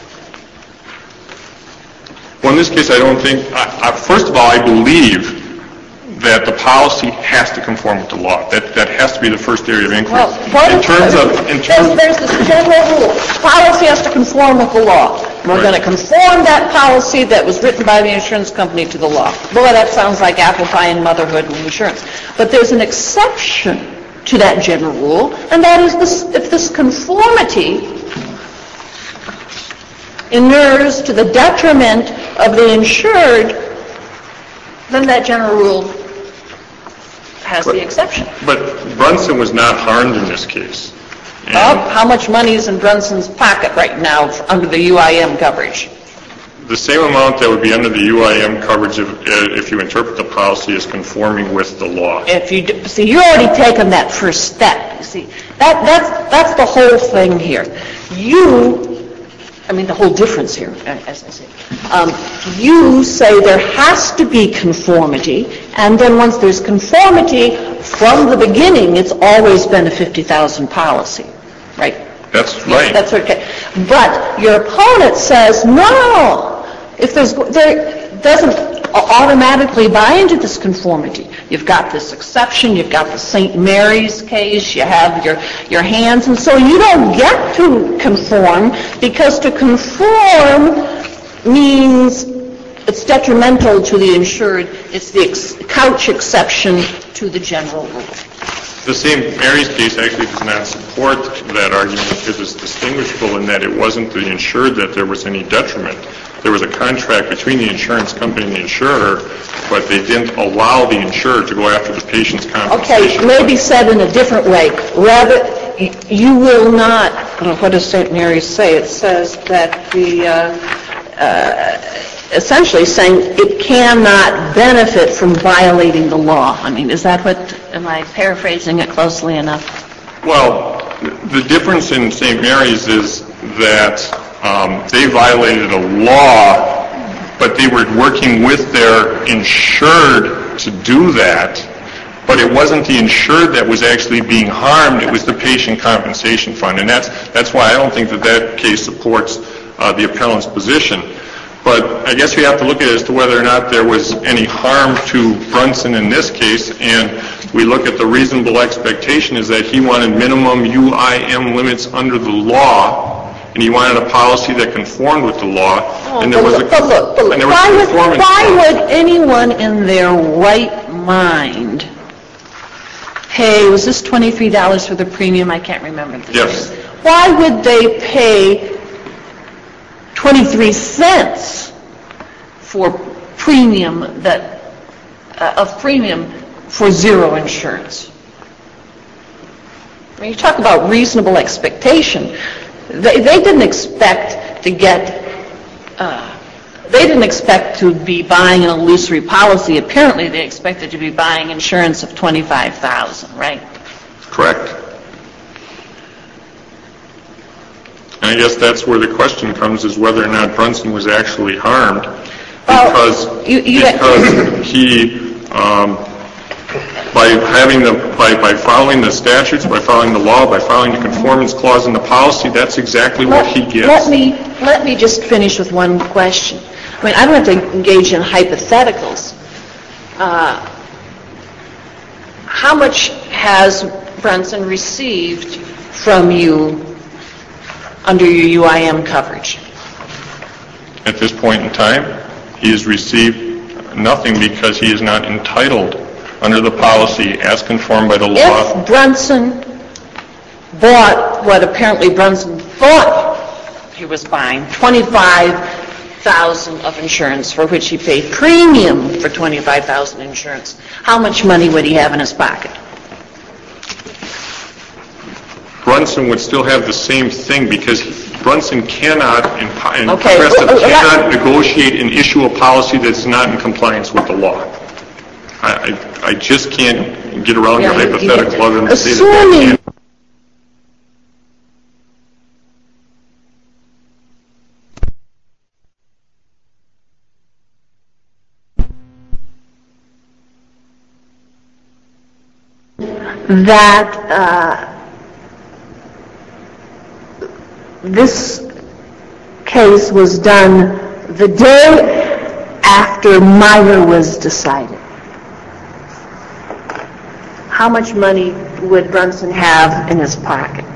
Well, in this case, I don't think, I, I, first of all, I believe that the policy has to conform with the law. That that has to be the first area of inquiry. Well, what in if, terms of, in terms, there's this general rule. Policy has to conform with the law. We're Right. going to conform that policy that was written by the insurance company to the law. Boy, that sounds like apple pie and motherhood and insurance. But there's an exception to that general rule, and that is this, if this conformity inures to the detriment of the insured, then that general rule has the exception. but Brunson was not harmed in this case. And Well, how much money is in Brunson's pocket right now under the U I M coverage? the same amount that would be under the U I M coverage if, uh, if you interpret the policy as conforming with the law. If you do, see, you're already taken that first step. You see, that that's that's the whole thing here. You I mean, the whole difference here, as I say. Um, you say there has to be conformity, and then once there's conformity, from the beginning, it's always been a fifty thousand policy, right? That's right. That's okay. But your opponent says, no, if there's, there doesn't automatically buy into this conformity. You've got this exception, you've got the Saint Mary's case, you have your, your hands, and so you don't get to conform, because to conform means it's detrimental to the insured. It's the ex- couch exception to the general rule. The Saint Mary's case actually does not support that argument because it's distinguishable in that it wasn't the insured that there was any detriment. There was a contract between the insurance company and the insurer, but they didn't allow the insurer to go after the patient's compensation. Okay, maybe said in a different way. Rather, you will not, what does Saint Mary's say? It says that the, uh, uh, essentially saying it cannot benefit from violating the law. I mean, is that what, am I paraphrasing it closely enough? Well, the difference in Saint Mary's is that um, they violated a law, but they were working with their insured to do that, but it wasn't the insured that was actually being harmed, it was the patient compensation fund, and that's that's why I don't think that that case supports uh, the appellant's position. But I guess you have to look at it as to whether or not there was any harm to Brunson in this case, and we look at the reasonable expectation is that he wanted minimum U I M limits under the law, and he wanted a policy that conformed with the law, oh, and there was a, but look, but look, and there was why, a would, conformance. why would anyone in their right mind pay, was this twenty-three dollars for the premium? I can't remember. The Yes. name. Why would they pay twenty-three cents for premium that uh, of premium for zero insurance? When you talk about reasonable expectation, they, they didn't expect to get, uh, they didn't expect to be buying an illusory policy. Apparently, they expected to be buying insurance of twenty-five thousand dollars, right? Correct. And I guess that's where the question comes, is whether or not Brunson was actually harmed, because, well, you, you, because he, um, by having the, by, by following the statutes, by following the law, by following the conformance clause in the policy, that's exactly let, what he gets. Let me, let me just finish with one question. I mean, I don't have to engage in hypotheticals. Uh, how much has Brunson received from you under your U I M coverage? At this point in time, he has received nothing because he is not entitled under the policy as conformed by the law. If Brunson bought what apparently Brunson thought he was buying, twenty-five thousand dollars of insurance for which he paid premium for twenty-five thousand dollars insurance, how much money would he have in his pocket? Brunson would still have the same thing because he, Brunson cannot and, and Okay. Progressive Well, cannot negotiate and issue a policy that's not in compliance with the law. I, I, I just can't get around Yeah, your you- hypothetical you- other than to say that assuming- that can't. that uh, this case was done the day after Meyer was decided. How much money would Brunson have in his pocket?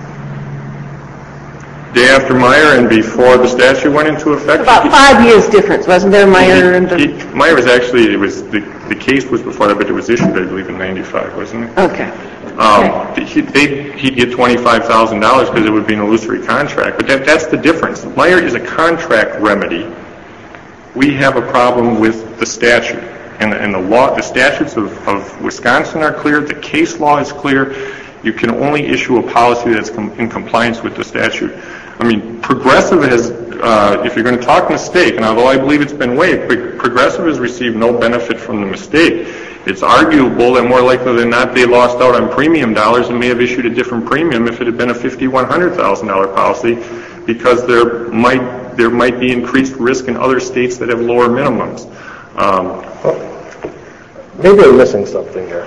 Day after Meyer and before the statute went into effect. About he- five years difference, wasn't there, Meyer? and He, the... he, Meyer was actually, it was, the, the case was before that, but it was issued, I believe, in ninety-five, wasn't it? Okay. Um, he, they, he'd get twenty-five thousand dollars because it would be an illusory contract, but that, that's the difference. Meyer is a contract remedy. We have a problem with the statute, and, and the law, the statutes of, of Wisconsin are clear, the case law is clear. You can only issue a policy that's com- in compliance with the statute. I mean, Progressive has, uh, if you're going to talk mistake, and although I believe it's been waived, but Progressive has received no benefit from the mistake. It's arguable that more likely than not they lost out on premium dollars and may have issued a different premium if it had been a fifty, one hundred thousand dollar policy, because there might there might be increased risk in other states that have lower minimums. Um, Maybe I'm missing something here.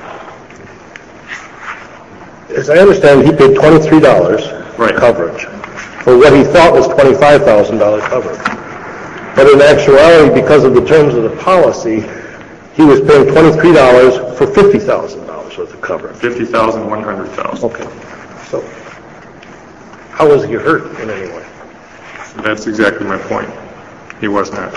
As I understand, he paid twenty-three dollars Right. coverage for what he thought was twenty-five thousand dollars coverage. But in actuality, because of the terms of the policy, he was paying twenty-three dollars for fifty thousand dollars worth of coverage. fifty thousand, one hundred thousand. Okay. So how was he hurt in any way? That's exactly my point. He was not.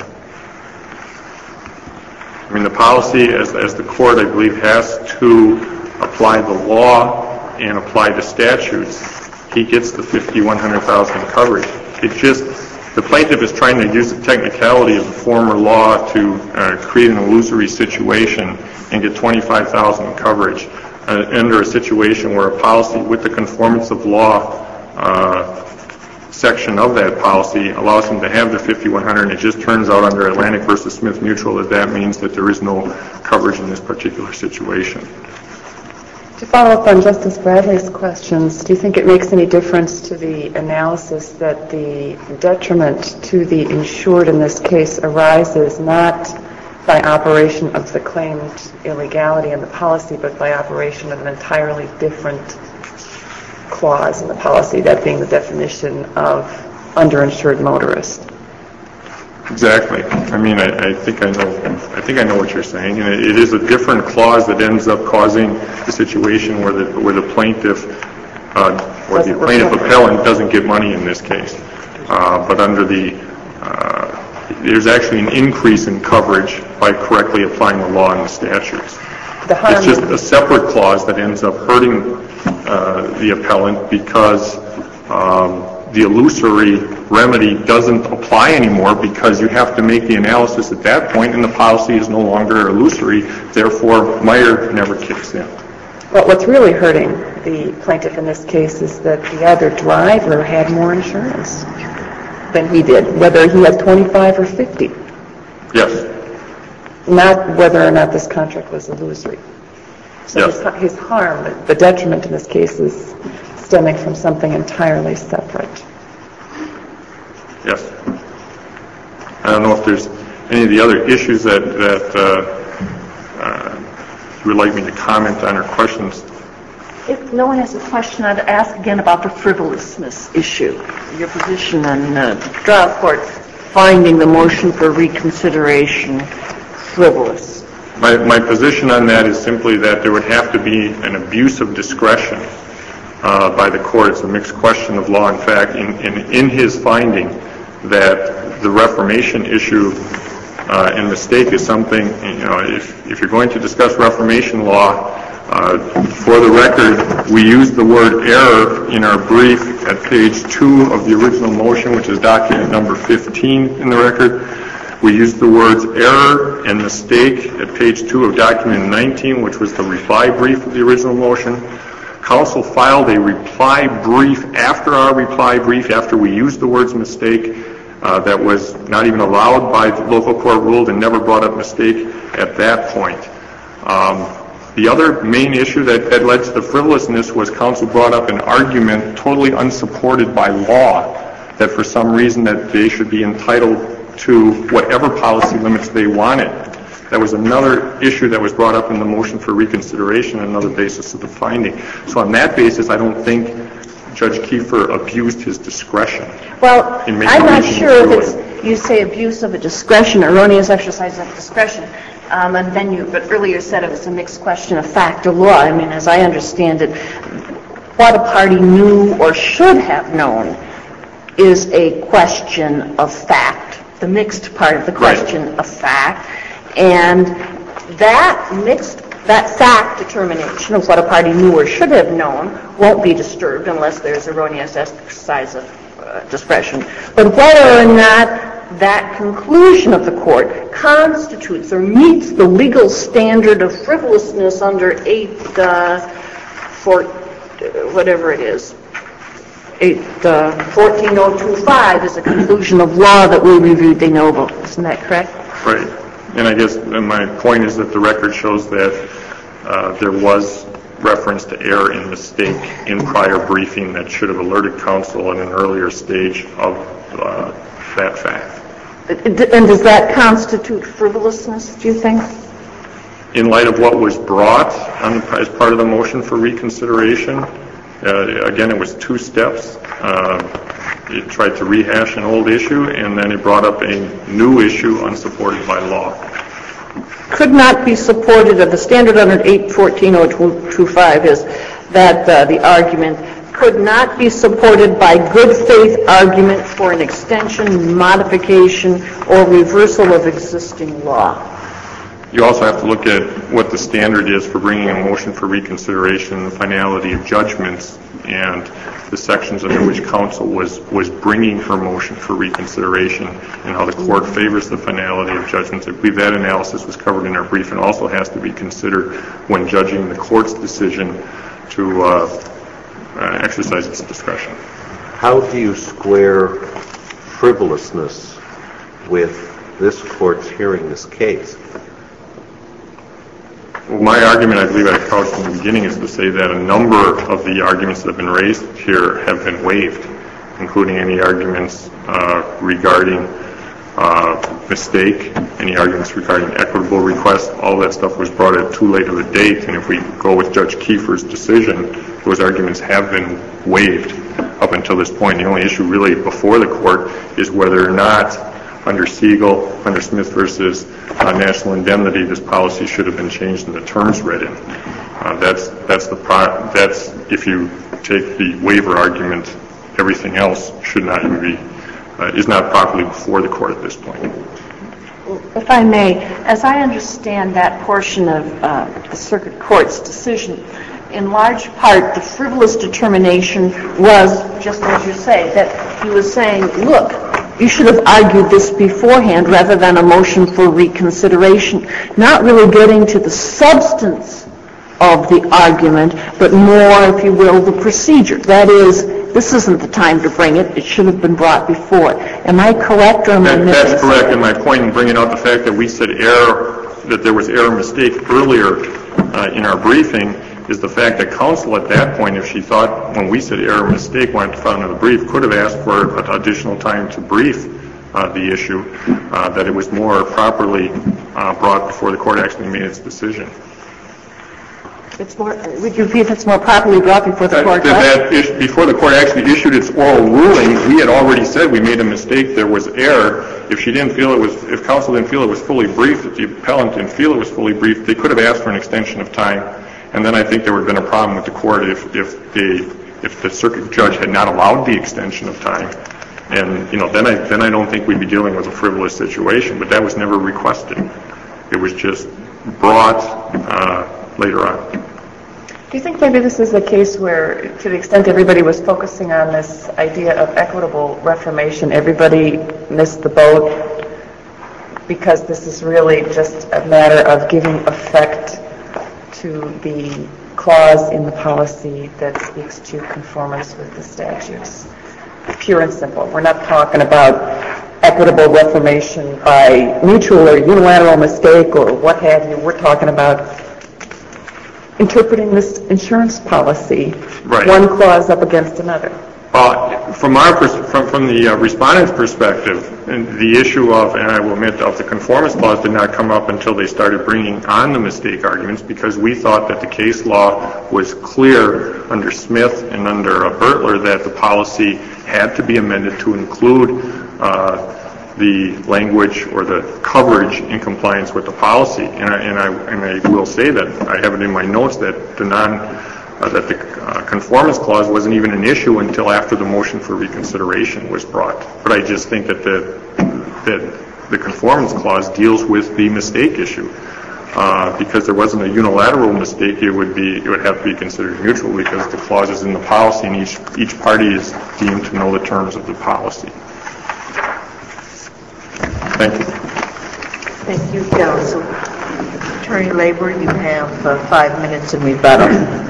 I mean, the policy, as, as the court, I believe, has to apply the law and apply the statutes. He gets the fifty, one hundred thousand coverage. It just, the plaintiff is trying to use the technicality of the former law to uh, create an illusory situation and get twenty-five thousand coverage uh, under a situation where a policy with the conformance of law uh, section of that policy allows him to have the fifty, one hundred, and it just turns out under Atlantic versus Smith Mutual that that means that there is no coverage in this particular situation. To follow up on Justice Bradley's questions, do you think it makes any difference to the analysis that the detriment to the insured in this case arises not by operation of the claimed illegality in the policy, but by operation of an entirely different clause in the policy, that being the definition of underinsured motorist? Exactly. I mean, I, I think I know. I think I know what you're saying, and it, it is a different clause that ends up causing the situation where the where the plaintiff uh, or the plaintiff appellant doesn't get money in this case. Uh, but under the uh, there's actually an increase in coverage by correctly applying the law and the statutes. The harm it's just a separate clause that ends up hurting uh, the appellant because um, the illusory remedy doesn't apply anymore because you have to make the analysis at that point and the policy is no longer illusory. Therefore, Meyer never kicks in. But what's really hurting the plaintiff in this case is that the other driver had more insurance than he did, whether he had twenty-five or fifty. Yes. Not whether or not this contract was illusory. So Yes. his, his harm, the detriment in this case is stemming from something entirely separate. Yes. I don't know if there's any of the other issues that, that uh, uh, you would like me to comment on or questions. If no one has a question, I'd ask again about the frivolousness issue. Your position on uh, the trial court finding the motion for reconsideration frivolous. My, my position on that is simply that there would have to be an abuse of discretion uh, by the court. It's a mixed question of law and fact. In, in, in his finding that the reformation issue uh, and mistake is something, you know, if, if you're going to discuss reformation law, uh, for the record, we used the word error in our brief at page two of the original motion, which is document number fifteen in the record. We used the words error and mistake at page two of document nineteen, which was the reply brief of the original motion. Counsel filed a reply brief after our reply brief, after we used the words mistake, uh, that was not even allowed by the local court rule and never brought up mistake at that point. Um, the other main issue that, that led to the frivolousness was counsel brought up an argument totally unsupported by law that for some reason that they should be entitled to whatever policy limits they wanted. That was another issue that was brought up in the motion for reconsideration, another basis of the finding. So on that basis, I don't think Judge Kiefer abused his discretion. Well, in making I'm not reasonable sure if ruling. it's, you say abuse of a discretion, erroneous exercise of discretion, um, and then you, but earlier said it was a mixed question of fact or law. I mean, as I understand it, what a party knew or should have known is a question of fact, the mixed part of the question Right. of fact, and that mixed, that fact determination of what a party knew or should have known won't be disturbed unless there's erroneous exercise of uh, discretion. But whether or not that conclusion of the court constitutes or meets the legal standard of frivolousness under eight, uh, for, whatever it is, eight, uh, fourteen oh two five is a conclusion of law that we reviewed de novo. Isn't that correct? Right. And I guess my point is that the record shows that uh, there was reference to error and mistake in prior briefing that should have alerted counsel at an earlier stage of uh, that fact. And does that constitute frivolousness, do you think? In light of what was brought on, as part of the motion for reconsideration, uh, again, it was two steps. Uh, it tried to rehash an old issue, and then it brought up a new issue unsupported by law. Could not be supported, uh, the standard under eight fourteen oh twenty-five is that uh, the argument could not be supported by good faith argument for an extension, modification, or reversal of existing law. You also have to look at what the standard is for bringing a motion for reconsideration, the finality of judgments, and the sections under which counsel was, was bringing her motion for reconsideration, and how the court favors the finality of judgments. I believe that analysis was covered in our brief and also has to be considered when judging the court's decision to uh, uh, exercise its discretion. How do you square frivolousness with this court's hearing this case? Well, my argument, I believe I couched from the beginning, is to say that a number of the arguments that have been raised here have been waived, including any arguments uh, regarding uh, mistake, any arguments regarding equitable request. All that stuff was brought at too late of a date, and if we go with Judge Kiefer's decision, those arguments have been waived up until this point. The only issue really before the court is whether or not, under Siegel, under Smith versus uh, National Indemnity, this policy should have been changed and the terms read in. Uh, that's that's the pro- that's if you take the waiver argument, everything else should not even be uh, is not properly before the court at this point. If I may, as I understand that portion of uh, the circuit court's decision, in large part the frivolous determination was, just as you say, that he was saying, look, you should have argued this beforehand rather than a motion for reconsideration, not really getting to the substance of the argument, but more, if you will, the procedure. That is, this isn't the time to bring it. It should have been brought before. Am I correct or am I That, missing? that's correct, and my point in bringing out the fact that we said error, that there was error mistake earlier uh, in our briefing, is the fact that counsel at that point, if she thought when we said error mistake, wanted to file another brief, could have asked for additional time to brief uh, the issue, uh, that it was more properly uh, brought before the court actually made its decision. It's more, would you repeat it's more properly brought before the court? That, that is, before the court actually issued its oral ruling, we had already said we made a mistake, there was error. If she didn't feel it was, if counsel didn't feel it was fully briefed, if the appellant didn't feel it was fully briefed, they could have asked for an extension of time. And then I think there would have been a problem with the court if, if the if the circuit judge had not allowed the extension of time. And, you know, then I then I don't think we'd be dealing with a frivolous situation. But that was never requested. It was just brought uh, later on. Do you think maybe this is a case where, to the extent everybody was focusing on this idea of equitable reformation, everybody missed the boat because this is really just a matter of giving effect to the clause in the policy that speaks to conformance with the statutes? Pure and simple. We're not talking about equitable reformation by mutual or unilateral mistake or what have you. We're talking about interpreting this insurance policy, right, one clause up against another. Uh, from our pers- from, from the uh, respondent's perspective, and the issue of, and I will admit, of the conformance clause did not come up until they started bringing on the mistake arguments, because we thought that the case law was clear under Smith and under uh, Bertler that the policy had to be amended to include uh, the language or the coverage in compliance with the policy. And I, and I, and I will say that I have it in my notes that the non, uh, that the uh, conformance clause wasn't even an issue until after the motion for reconsideration was brought. But I just think that the that the conformance clause deals with the mistake issue. Uh, because there wasn't a unilateral mistake, it would be it would have to be considered mutual because the clause is in the policy and each each party is deemed to know the terms of the policy. Thank you. Thank you, counsel. Attorney Labor, you have uh, five minutes in rebuttal.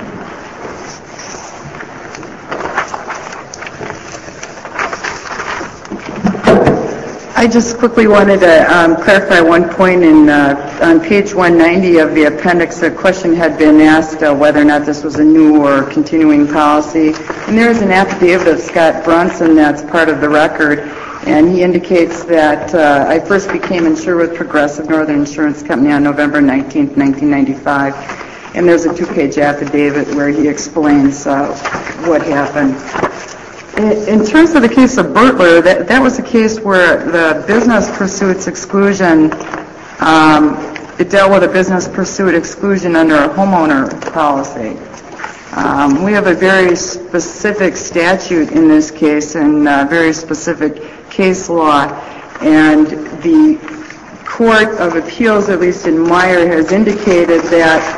I just quickly wanted to um, clarify one point. In uh, on page one ninety of the appendix, a question had been asked uh, whether or not this was a new or continuing policy. And there is an affidavit of Scott Brunson that's part of the record. And he indicates that uh, I first became insured with Progressive Northern Insurance Company on November nineteenth, nineteen ninety-five. And there's a two-page affidavit where he explains uh, what happened. In, in terms of the case of Bertler, that, that was a case where the business pursuits exclusion, um, it dealt with a business pursuit exclusion under a homeowner policy. Um, we have a very specific statute in this case and uh, very specific case law, and the Court of Appeals, at least in Meyer, has indicated that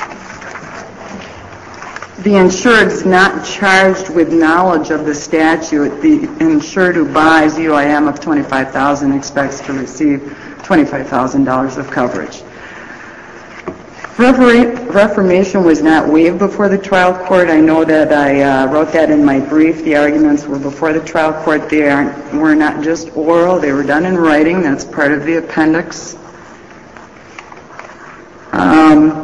the insured is not charged with knowledge of the statute. The insured who buys U I M of twenty-five thousand dollars expects to receive twenty-five thousand dollars of coverage. Reformation was not waived before the trial court. I know that I uh, wrote that in my brief. The arguments were before the trial court. They aren't, were not just oral. They were done in writing. That's part of the appendix. Um,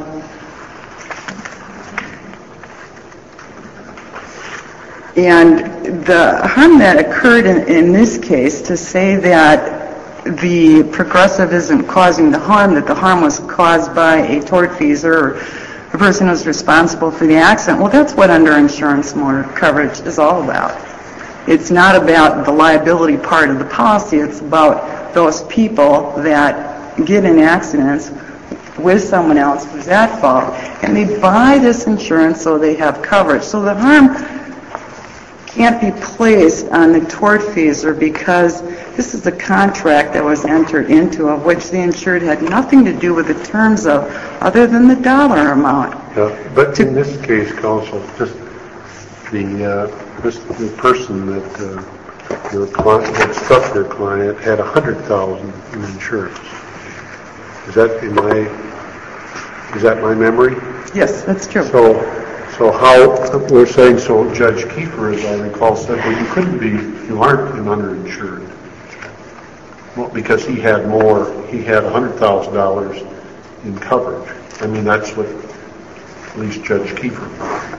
and the harm that occurred in, in this case, to say that the Progressive isn't causing the harm, that the harm was caused by a tortfeasor or a person who's responsible for the accident, well, that's what underinsurance motor coverage is all about. It's not about the liability part of the policy. It's about those people that get in accidents with someone else who's at fault, and they buy this insurance so they have coverage. So the harm can't be placed on the tortfeasor because this is a contract that was entered into of which the insured had nothing to do with the terms of other than the dollar amount. Yeah, but in this case, counsel, just the uh, this, the person that uh, your client that struck your client had a hundred thousand in insurance. Is that in my is that my memory? Yes, that's true. So. So how, we're saying, so Judge Kiefer, as I recall, said, well, you couldn't be, you aren't an underinsured. Well, because he had more, he had one hundred thousand dollars in coverage. I mean, that's what at least Judge Kiefer thought.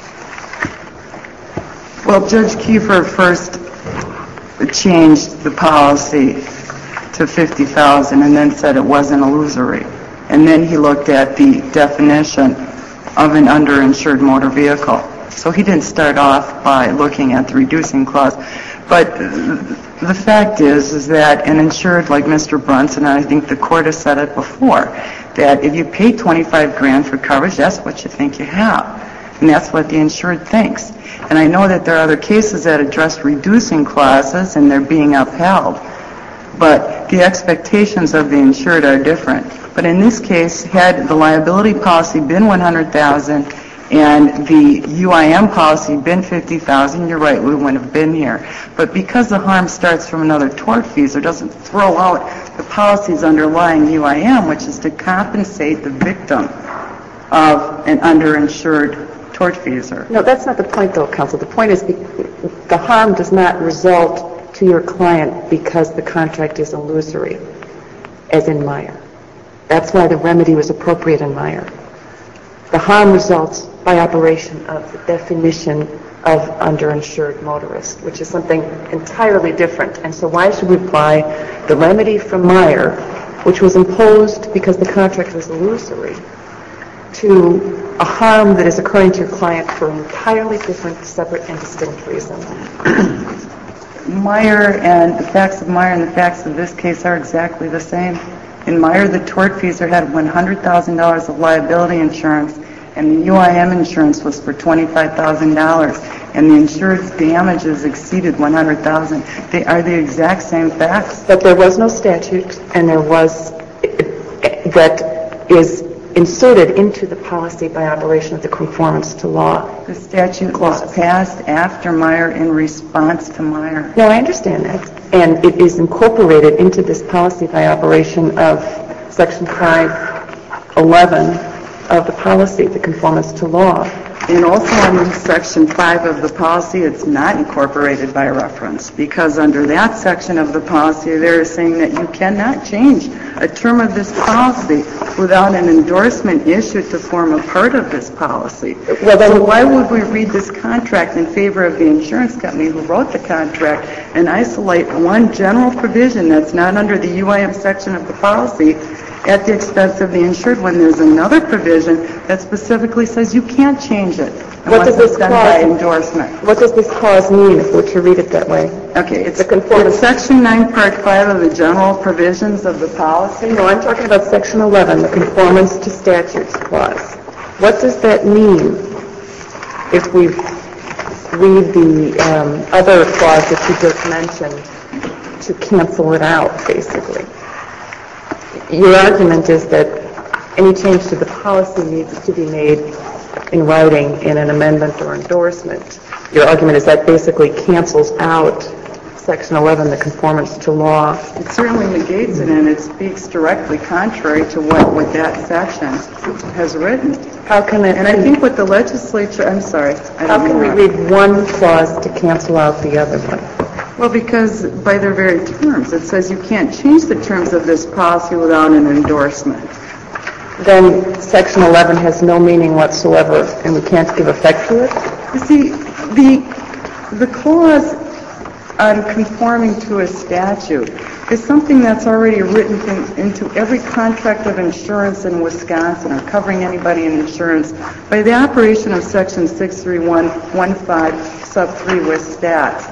Well, Judge Kiefer first changed the policy to fifty thousand dollars and then said it wasn't illusory. And then he looked at the definition of an underinsured motor vehicle. So he didn't start off by looking at the reducing clause. But the fact is, is that an insured like Mister Brunson, and I think the court has said it before, that if you pay twenty-five grand for coverage, that's what you think you have. And that's what the insured thinks. And I know that there are other cases that address reducing clauses and they're being upheld. But the expectations of the insured are different. But in this case, had the liability policy been one hundred thousand dollars and the U I M policy been fifty thousand dollars, you're right, we wouldn't have been here. But because the harm starts from another tortfeasor, doesn't throw out the policy's underlying U I M, which is to compensate the victim of an underinsured tortfeasor. No, that's not the point, though, counsel. The point is the harm does not result to your client because the contract is illusory, as in Meyer. That's why the remedy was appropriate in Meyer. The harm results by operation of the definition of underinsured motorist, which is something entirely different. And so why should we apply the remedy from Meyer, which was imposed because the contract was illusory, to a harm that is occurring to your client for an entirely different, separate, and distinct reason? Meyer and the facts of Meyer and the facts of this case are exactly the same. In Meyer, the tortfeasor had one hundred thousand dollars of liability insurance, and the U I M insurance was for twenty-five thousand dollars, and the insured's damages exceeded one hundred thousand dollars. They are the exact same facts. But there was no statute, and there was, that is inserted into the policy by operation of the conformance to law. The statute was passed after Meyer in response to Meyer. No, I understand that. And it is incorporated into this policy by operation of Section five eleven of the policy, the conformance to law. And also under Section five of the policy, it's not incorporated by reference, because under that section of the policy, they're saying that you cannot change a term of this policy without an endorsement issued to form a part of this policy. Well, then- So why would we read this contract in favor of the insurance company who wrote the contract and isolate one general provision that's not under the U I M section of the policy at the expense of the insured when there's another provision that specifically says you can't change it What does unless this it's done by clause- endorsement? What does this clause mean if we're to read it that way? Okay, it's The conformance- it's Section nine, Part five of the general provisions of the policy. No, I'm talking about Section eleven, the conformance to statutes clause. What does that mean if we read the um, other clause that you just mentioned to cancel it out, basically? Your argument is that any change to the policy needs to be made in writing in an amendment or endorsement. Your argument is that basically cancels out Section eleven, the conformance to law. It certainly negates it, and it speaks directly contrary to what, what that section has written. How can it? And I think what the legislature, I'm sorry. I How don't can we know. read one clause to cancel out the other one? Well, because by their very terms, it says you can't change the terms of this policy without an endorsement. Then Section eleven has no meaning whatsoever, and we can't give effect to it? You see, the, the clause on conforming to a statute is something that's already written in, into every contract of insurance in Wisconsin or covering anybody in insurance by the operation of Section six three one one five sub three with stats.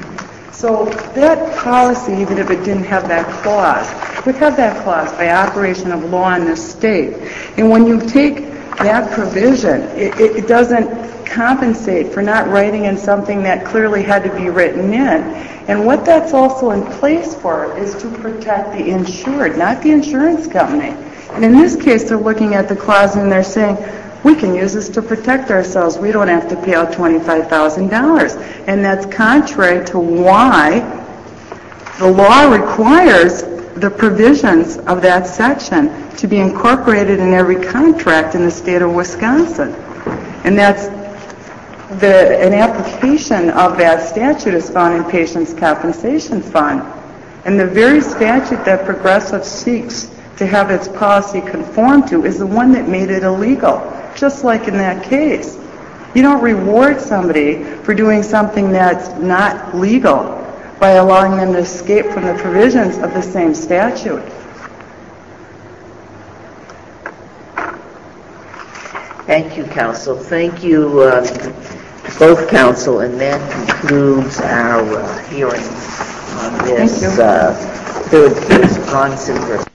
So that policy, even if it didn't have that clause, would have that clause by operation of law in this state. And when you take that provision, it, it doesn't compensate for not writing in something that clearly had to be written in. And what that's also in place for is to protect the insured, not the insurance company. And in this case, they're looking at the clause and they're saying, we can use this to protect ourselves. We don't have to pay out twenty-five thousand dollars. And that's contrary to why the law requires the provisions of that section to be incorporated in every contract in the state of Wisconsin. And that's the, an application of that statute is found in Patients' Compensation Fund. And the very statute that Progressive seeks to have its policy conform to is the one that made it illegal, just like in that case. You don't reward somebody for doing something that's not legal by allowing them to escape from the provisions of the same statute. Thank you, counsel. Thank you, uh, both counsel, and that concludes our uh, hearing on this uh, third case, Bronson versus